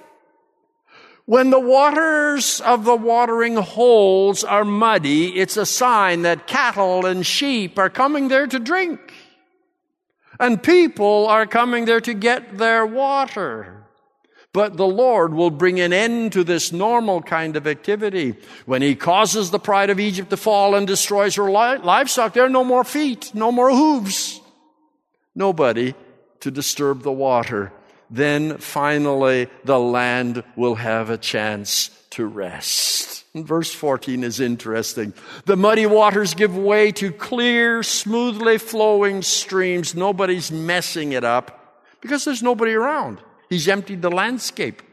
When the waters of the watering holes are muddy, it's a sign that cattle and sheep are coming there to drink. And people are coming there to get their water. But the Lord will bring an end to this normal kind of activity. When he causes the pride of Egypt to fall and destroys her livestock, there are no more feet, no more hooves. Nobody to disturb the water. Then finally the land will have a chance to rest. And verse fourteen is interesting. The muddy waters give way to clear, smoothly flowing streams. Nobody's messing it up because there's nobody around. He's emptied the landscape.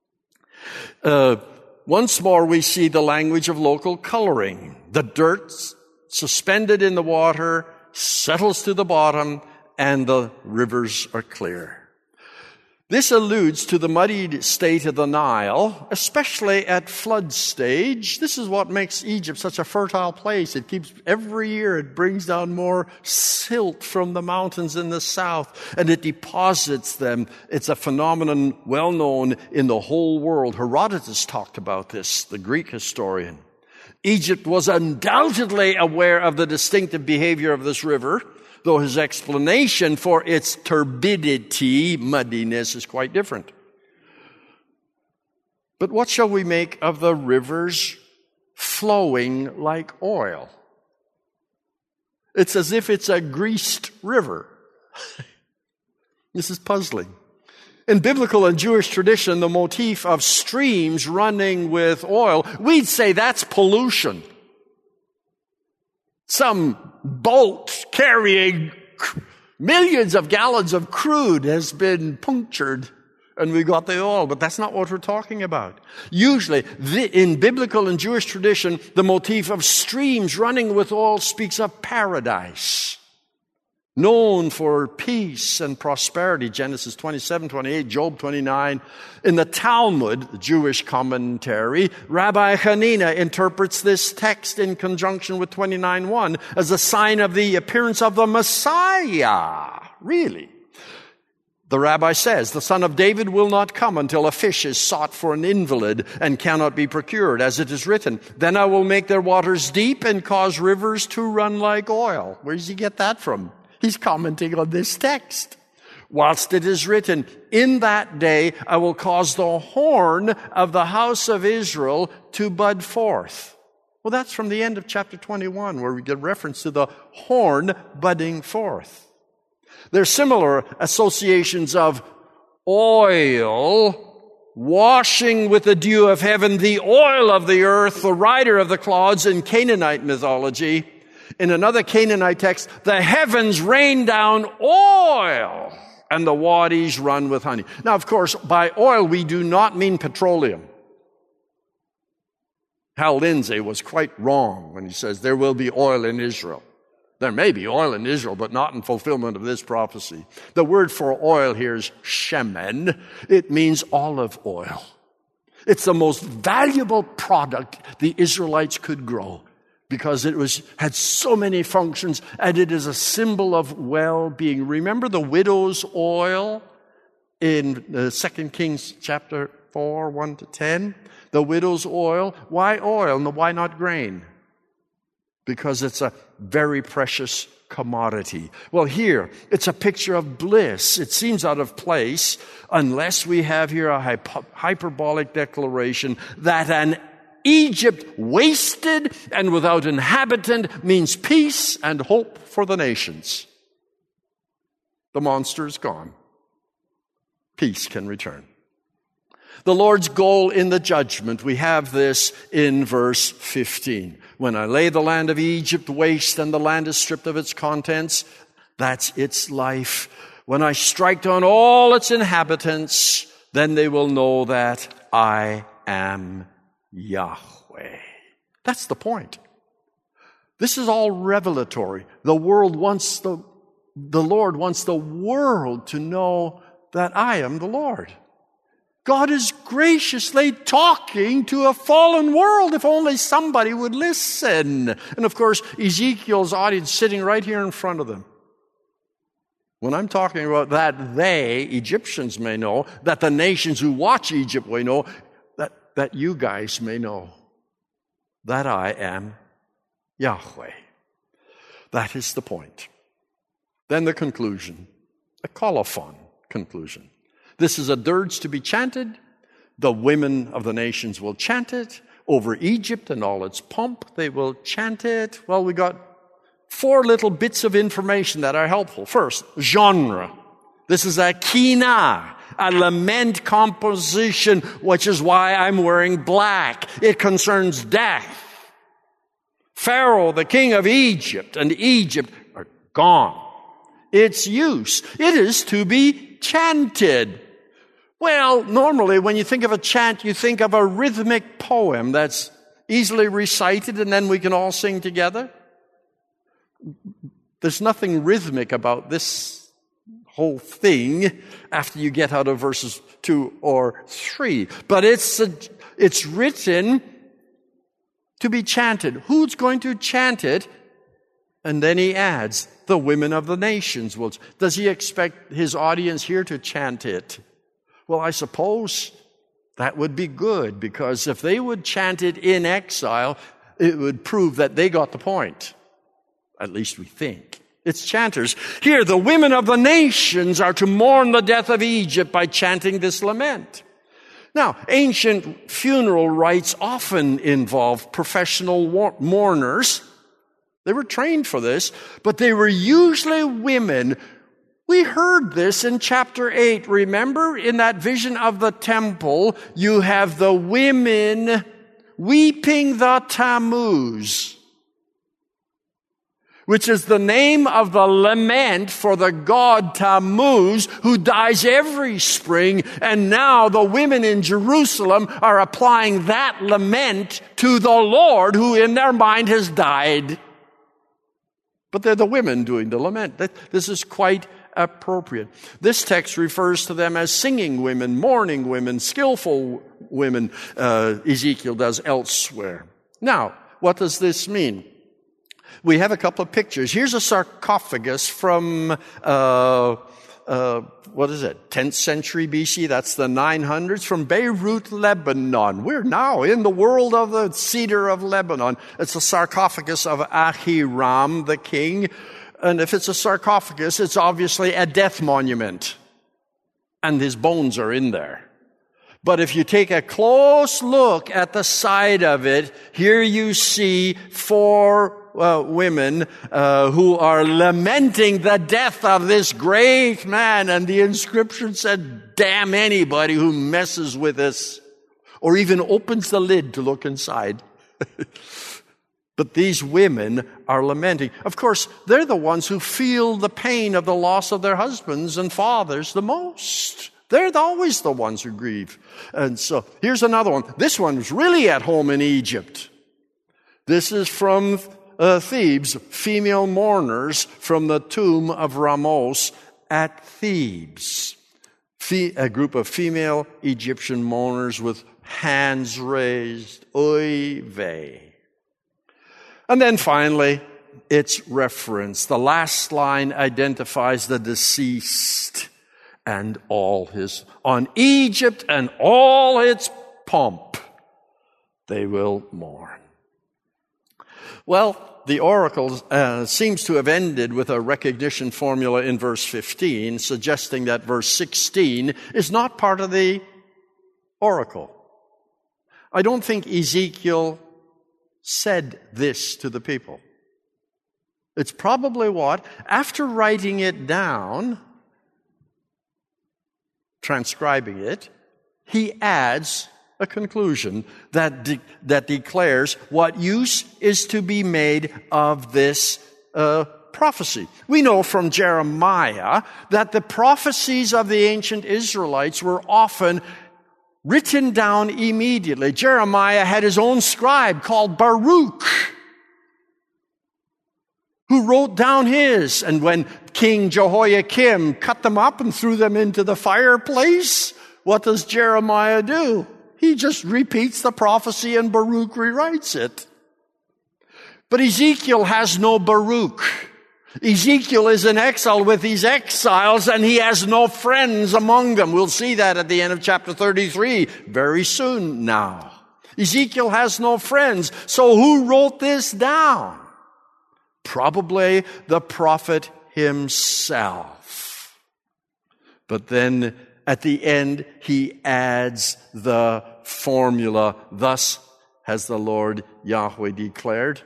Uh, once more we see the language of local coloring. The dirt suspended in the water settles to the bottom and the rivers are clear. This alludes to the muddied state of the Nile, especially at flood stage. This is what makes Egypt such a fertile place. It keeps, every year it brings down more silt from the mountains in the south, and it deposits them. It's a phenomenon well known in the whole world. Herodotus talked about this, the Greek historian. Egypt was undoubtedly aware of the distinctive behavior of this river, though his explanation for its turbidity, muddiness, is quite different. But what shall we make of the rivers flowing like oil? It's as if it's a greased river. This is puzzling. In biblical and Jewish tradition, the motif of streams running with oil, we'd say that's pollution. Some boat carrying millions of gallons of crude has been punctured and we got the oil, but that's not what we're talking about. Usually, the, in biblical and Jewish tradition, the motif of streams running with oil speaks of paradise, known for peace and prosperity. Genesis twenty-seven, twenty-eight, Job twenty-nine. In the Talmud, the Jewish commentary, Rabbi Hanina interprets this text in conjunction with twenty-nine one as a sign of the appearance of the Messiah. Really? The rabbi says, the son of David will not come until a fish is sought for an invalid and cannot be procured, as it is written, then I will make their waters deep and cause rivers to run like oil. Where does he get that from? He's commenting on this text. Whilst it is written, in that day I will cause the horn of the house of Israel to bud forth. Well, that's from the end of chapter twenty-one, where we get reference to the horn budding forth. There's similar associations of oil washing with the dew of heaven, the oil of the earth, the rider of the clouds in Canaanite mythology. In another Canaanite text, the heavens rain down oil and the wadis run with honey. Now, of course, by oil, we do not mean petroleum. Hal Lindsey was quite wrong when he says there will be oil in Israel. There may be oil in Israel, but not in fulfillment of this prophecy. The word for oil here is shemen. It means olive oil. It's the most valuable product the Israelites could grow because it was had so many functions, and it is a symbol of well-being. Remember the widow's oil in uh, Second Kings chapter four, one to ten? The widow's oil. Why oil and why not grain? Because it's a very precious commodity. Well, here, it's a picture of bliss. It seems out of place unless we have here a hypo- hyperbolic declaration that an Egypt wasted and without inhabitant means peace and hope for the nations. The monster is gone. Peace can return. The Lord's goal in the judgment, we have this in verse fifteen. When I lay the land of Egypt waste and the land is stripped of its contents, that's its life. When I strike down all its inhabitants, then they will know that I am Yahweh. That's the point. This is all revelatory. The world wants the, the Lord wants the world to know that I am the Lord. God is graciously talking to a fallen world if only somebody would listen. And of course, Ezekiel's audience sitting right here in front of them. When I'm talking about that they, Egyptians may know, that the nations who watch Egypt may know, that, that you guys may know that I am Yahweh. That is the point. Then the conclusion, a colophon conclusion. This is a dirge to be chanted. The women of the nations will chant it. Over Egypt and all its pomp, they will chant it. Well, we got four little bits of information that are helpful. First, genre. This is a kina, a lament composition, which is why I'm wearing black. It concerns death. Pharaoh, the king of Egypt, and Egypt are gone. Its use, it is to be chanted. Well, normally when you think of a chant, you think of a rhythmic poem that's easily recited and then we can all sing together. There's nothing rhythmic about this whole thing after you get out of verses two or three. But it's a, it's written to be chanted. Who's going to chant it? And then he adds, the women of the nations will. Does he expect his audience here to chant it? Well, I suppose that would be good, because if they would chant it in exile, it would prove that they got the point. At least we think. It's chanters. Here, the women of the nations are to mourn the death of Egypt by chanting this lament. Now, ancient funeral rites often involved professional mourners. They were trained for this, but they were usually women. We heard this in chapter eight. Remember, in that vision of the temple, you have the women weeping the Tammuz, which is the name of the lament for the god Tammuz, who dies every spring. And now the women in Jerusalem are applying that lament to the Lord, who in their mind has died. But they're the women doing the lament. This is quite appropriate. This text refers to them as singing women, mourning women, skillful women, uh, Ezekiel does elsewhere. Now, what does this mean? We have a couple of pictures. Here's a sarcophagus from, uh, uh, what is it, tenth century B C? That's the nine hundreds, from Beirut, Lebanon. We're now in the world of the cedar of Lebanon. It's a sarcophagus of Ahiram, the king. And if it's a sarcophagus, it's obviously a death monument. And his bones are in there. But if you take a close look at the side of it, here you see four uh, women uh, who are lamenting the death of this great man. And the inscription said, damn anybody who messes with this or even opens the lid to look inside. But these women are lamenting. Of course, they're the ones who feel the pain of the loss of their husbands and fathers the most. They're always the ones who grieve. And so here's another one. This one's really at home in Egypt. This is from uh, Thebes, female mourners from the tomb of Ramos at Thebes. Fe- a group of female Egyptian mourners with hands raised. Oy vey. And then finally, its reference. The last line identifies the deceased and all his, on Egypt and all its pomp, they will mourn. Well, the oracle uh, seems to have ended with a recognition formula in verse fifteen, suggesting that verse sixteen is not part of the oracle. I don't think Ezekiel said this to the people. It's probably what, after writing it down, transcribing it, he adds a conclusion that de- that declares what use is to be made of this uh, prophecy. We know from Jeremiah that the prophecies of the ancient Israelites were often written down immediately. Jeremiah had his own scribe called Baruch, who wrote down his. And when King Jehoiakim cut them up and threw them into the fireplace, what does Jeremiah do? He just repeats the prophecy and Baruch rewrites it. But Ezekiel has no Baruch. Ezekiel is in exile with these exiles, and he has no friends among them. We'll see that at the end of chapter thirty-three very soon now. Ezekiel has no friends. So who wrote this down? Probably the prophet himself. But then at the end, he adds the formula, thus has the Lord Yahweh declared.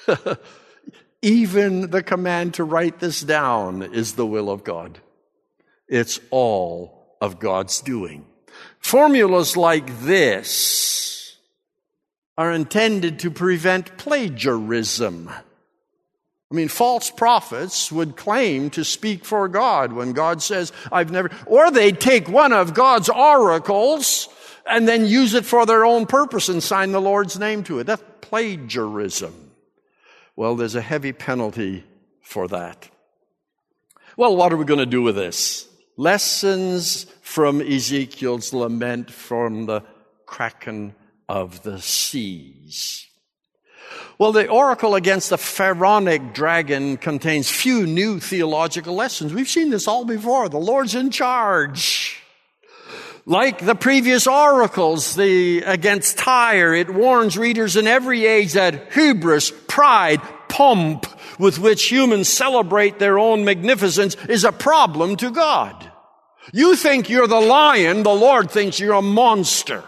Even the command to write this down is the will of God. It's all of God's doing. Formulas like this are intended to prevent plagiarism. I mean, false prophets would claim to speak for God when God says, I've never, or they'd take one of God's oracles and then use it for their own purpose and sign the Lord's name to it. That's plagiarism. Well, there's a heavy penalty for that. Well, what are we going to do with this? Lessons from Ezekiel's lament from the kraken of the seas. Well, the oracle against the pharaonic dragon contains few new theological lessons. We've seen this all before. The Lord's in charge. Like the previous oracles the, against Tyre, it warns readers in every age that hubris, pride, pomp with which humans celebrate their own magnificence is a problem to God. You think you're the lion, the Lord thinks you're a monster.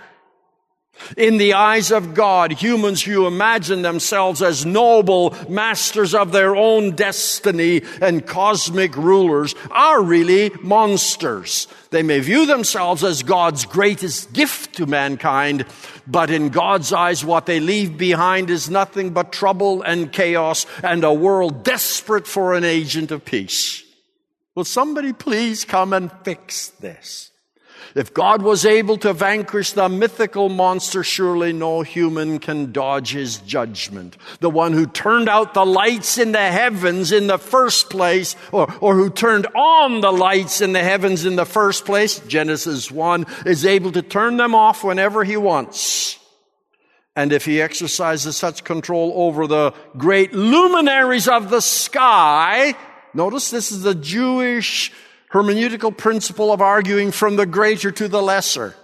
In the eyes of God, humans who imagine themselves as noble masters of their own destiny and cosmic rulers are really monsters. They may view themselves as God's greatest gift to mankind, but in God's eyes, what they leave behind is nothing but trouble and chaos and a world desperate for an agent of peace. Will somebody please come and fix this? If God was able to vanquish the mythical monster, surely no human can dodge his judgment. The one who turned out the lights in the heavens in the first place, or, or who turned on the lights in the heavens in the first place, Genesis one, is able to turn them off whenever he wants. And if he exercises such control over the great luminaries of the sky, notice this is the Jewish hermeneutical principle of arguing from the greater to the lesser.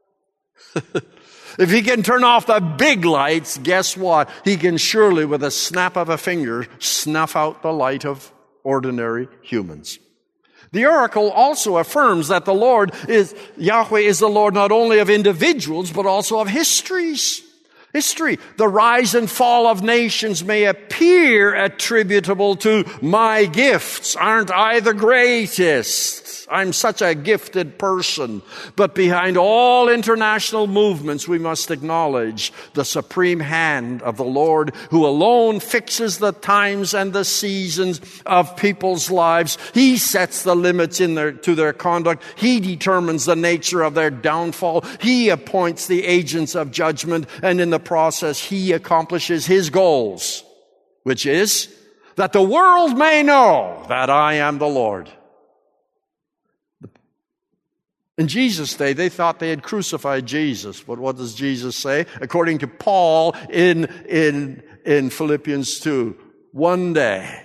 If he can turn off the big lights, guess what? He can surely, with a snap of a finger, snuff out the light of ordinary humans. The oracle also affirms that the Lord is, Yahweh is the Lord not only of individuals, but also of histories. History. The rise and fall of nations may appear attributable to my gifts. Aren't I the greatest? I'm such a gifted person. But behind all international movements, we must acknowledge the supreme hand of the Lord, who alone fixes the times and the seasons of people's lives. He sets the limits in their, to their conduct. He determines the nature of their downfall. He appoints the agents of judgment, and in the process, he accomplishes his goals, which is that the world may know that I am the Lord. In Jesus' day, they thought they had crucified Jesus. But what does Jesus say? According to Paul in, in, in Philippians two, one day,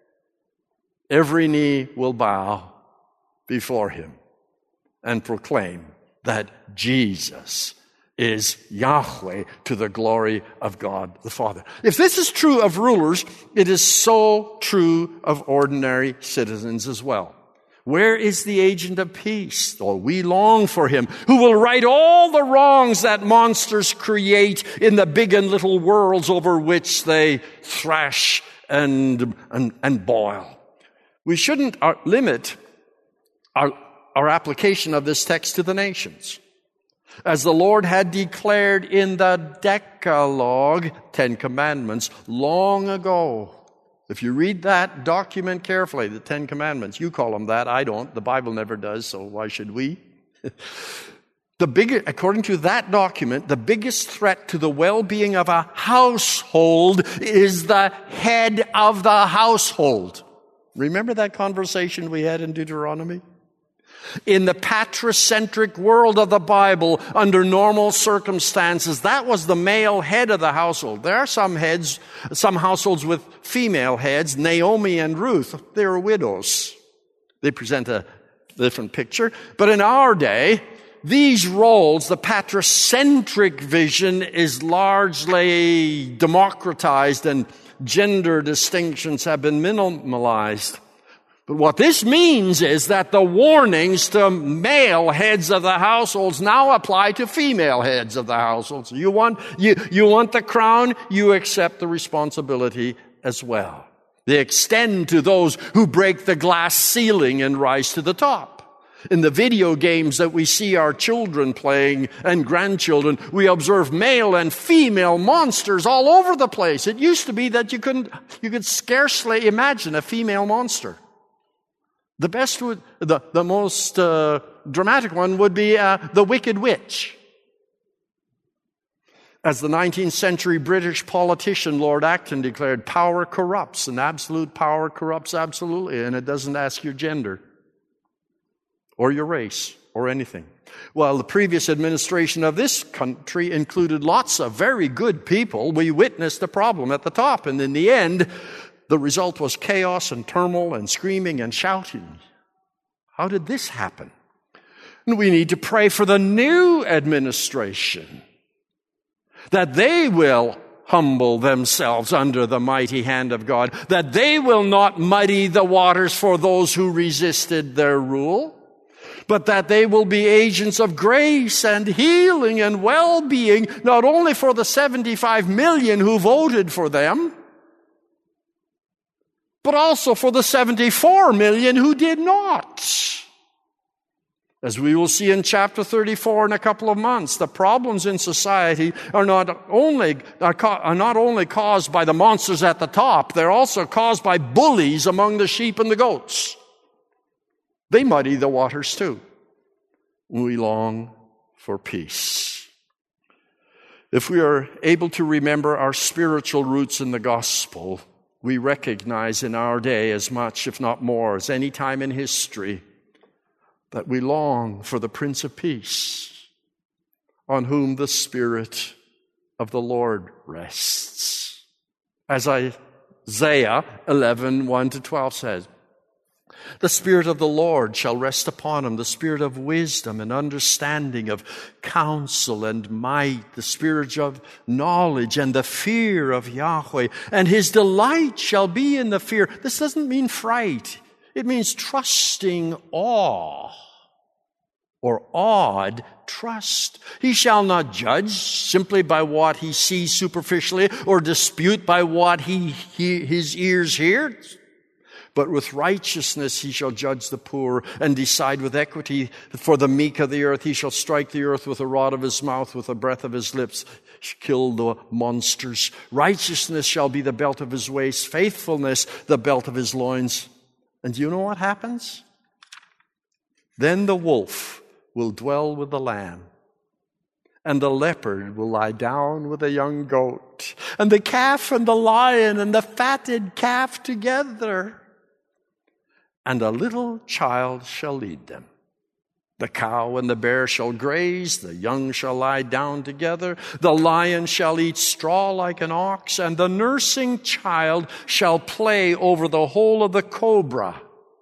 every knee will bow before him and proclaim that Jesus is Yahweh, to the glory of God the Father. If this is true of rulers, it is so true of ordinary citizens as well. Where is the agent of peace? Oh, we long for him, who will right all the wrongs that monsters create in the big and little worlds over which they thrash and, and, and boil. We shouldn't uh, limit our, our application of this text to the nations. As the Lord had declared in the Decalogue, Ten Commandments, long ago. If you read that document carefully, the Ten Commandments, you call them that, I don't. The Bible never does, so why should we? The big, according to that document, the biggest threat to the well-being of a household is the head of the household. Remember that conversation we had in Deuteronomy? In the patricentric world of the Bible, under normal circumstances, that was the male head of the household. There are some heads, some households with female heads. Naomi and Ruth, they were widows. They present a different picture. But in our day, these roles, the patricentric vision, is largely democratized and gender distinctions have been minimalized. But what this means is that the warnings to male heads of the households now apply to female heads of the households. You want, you, you want the crown, you accept the responsibility as well. They extend to those who break the glass ceiling and rise to the top. In the video games that we see our children playing and grandchildren, we observe male and female monsters all over the place. It used to be that you couldn't, you could scarcely imagine a female monster. The best would, the, the most uh, dramatic one would be uh, the Wicked Witch. As the nineteenth century British politician Lord Acton declared, power corrupts, and absolute power corrupts absolutely, and it doesn't ask your gender or your race or anything. Well, the previous administration of this country included lots of very good people. We witnessed the problem at the top, and in the end, the result was chaos and turmoil and screaming and shouting. How did this happen? And we need to pray for the new administration, that they will humble themselves under the mighty hand of God, that they will not muddy the waters for those who resisted their rule, but that they will be agents of grace and healing and well-being, not only for the seventy-five million who voted for them, but also for the seventy-four million who did not. As we will see in chapter thirty-four in a couple of months, the problems in society are not only, are, co- are not only caused by the monsters at the top, they're also caused by bullies among the sheep and the goats. They muddy the waters too. We long for peace. If we are able to remember our spiritual roots in the gospel, we recognize in our day as much, if not more, as any time in history, that we long for the Prince of Peace, on whom the Spirit of the Lord rests. As Isaiah eleven, one to twelve says, The Spirit of the Lord shall rest upon him, the Spirit of wisdom and understanding, of counsel and might, the Spirit of knowledge and the fear of Yahweh. And his delight shall be in the fear. This doesn't mean fright. It means trusting awe or awed trust. He shall not judge simply by what he sees superficially or dispute by what he, he his ears hear. But with righteousness he shall judge the poor and decide with equity for the meek of the earth. He shall strike the earth with the rod of his mouth, with the breath of his lips, kill the monsters. Righteousness shall be the belt of his waist, faithfulness the belt of his loins. And do you know what happens? Then the wolf will dwell with the lamb, and the leopard will lie down with the young goat, and the calf and the lion and the fatted calf together. And a little child shall lead them. The cow and the bear shall graze, the young shall lie down together, the lion shall eat straw like an ox, and the nursing child shall play over the hole of the cobra,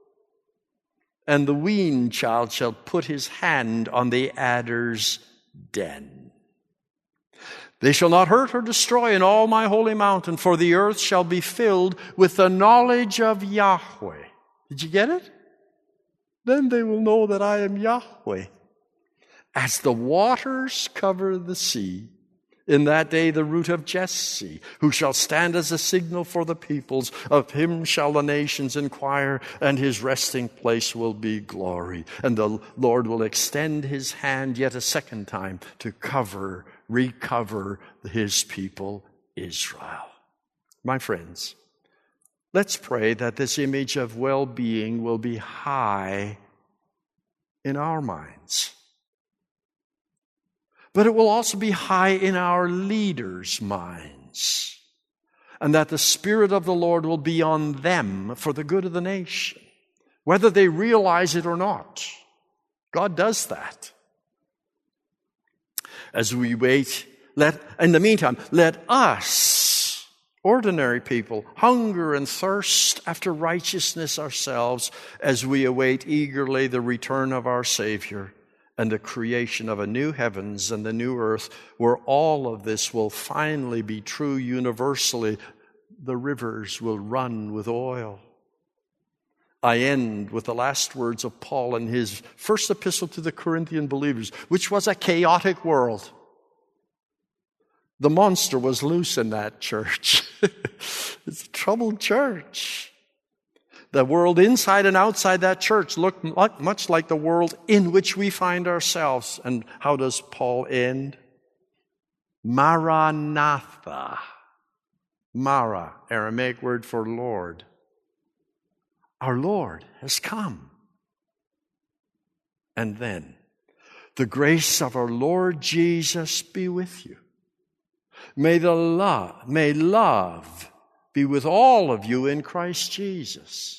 and the weaned child shall put his hand on the adder's den. They shall not hurt or destroy in all my holy mountain, for the earth shall be filled with the knowledge of Yahweh. Did you get it? Then they will know that I am Yahweh. As the waters cover the sea, in that day the root of Jesse, who shall stand as a signal for the peoples, of him shall the nations inquire, and his resting place will be glory. And the Lord will extend his hand yet a second time to cover, recover his people Israel. My friends, let's pray that this image of well-being will be high in our minds. But it will also be high in our leaders' minds, and that the Spirit of the Lord will be on them for the good of the nation, whether they realize it or not. God does that. As we wait, let, in the meantime, let us, ordinary people, hunger and thirst after righteousness ourselves as we await eagerly the return of our Savior and the creation of a new heavens and the new earth, where all of this will finally be true universally. The rivers will run with oil. I end with the last words of Paul in his first epistle to the Corinthian believers, which was a chaotic world. The monster was loose in that church. It's a troubled church. The world inside and outside that church looked much like the world in which we find ourselves. And how does Paul end? Maranatha. Mara, Aramaic word for Lord. Our Lord has come. And then, the grace of our Lord Jesus be with you. May the love, may love be with all of you in Christ Jesus.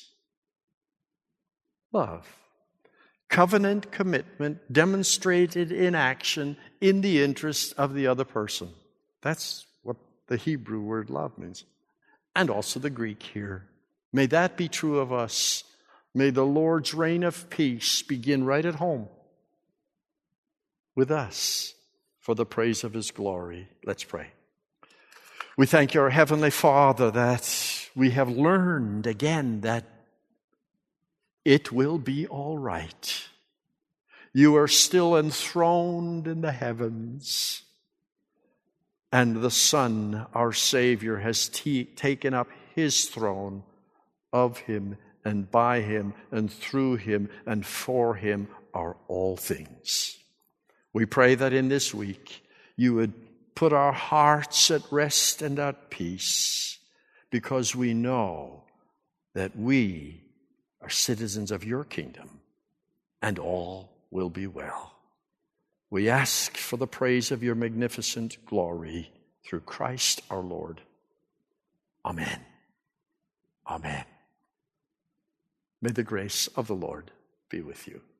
Love, covenant commitment demonstrated in action in the interest of the other person. That's what the Hebrew word love means. And also the Greek here. May that be true of us. May the Lord's reign of peace begin right at home with us for the praise of his glory. Let's pray. We thank you, our Heavenly Father, that we have learned again that it will be all right. You are still enthroned in the heavens. And the Son, our Savior, has t- taken up his throne. Of him and by him and through him and for him are all things. We pray that in this week you would put our hearts at rest and at peace, because we know that we are citizens of your kingdom, and all will be well. We ask for the praise of your magnificent glory through Christ our Lord. Amen. Amen. May the grace of the Lord be with you.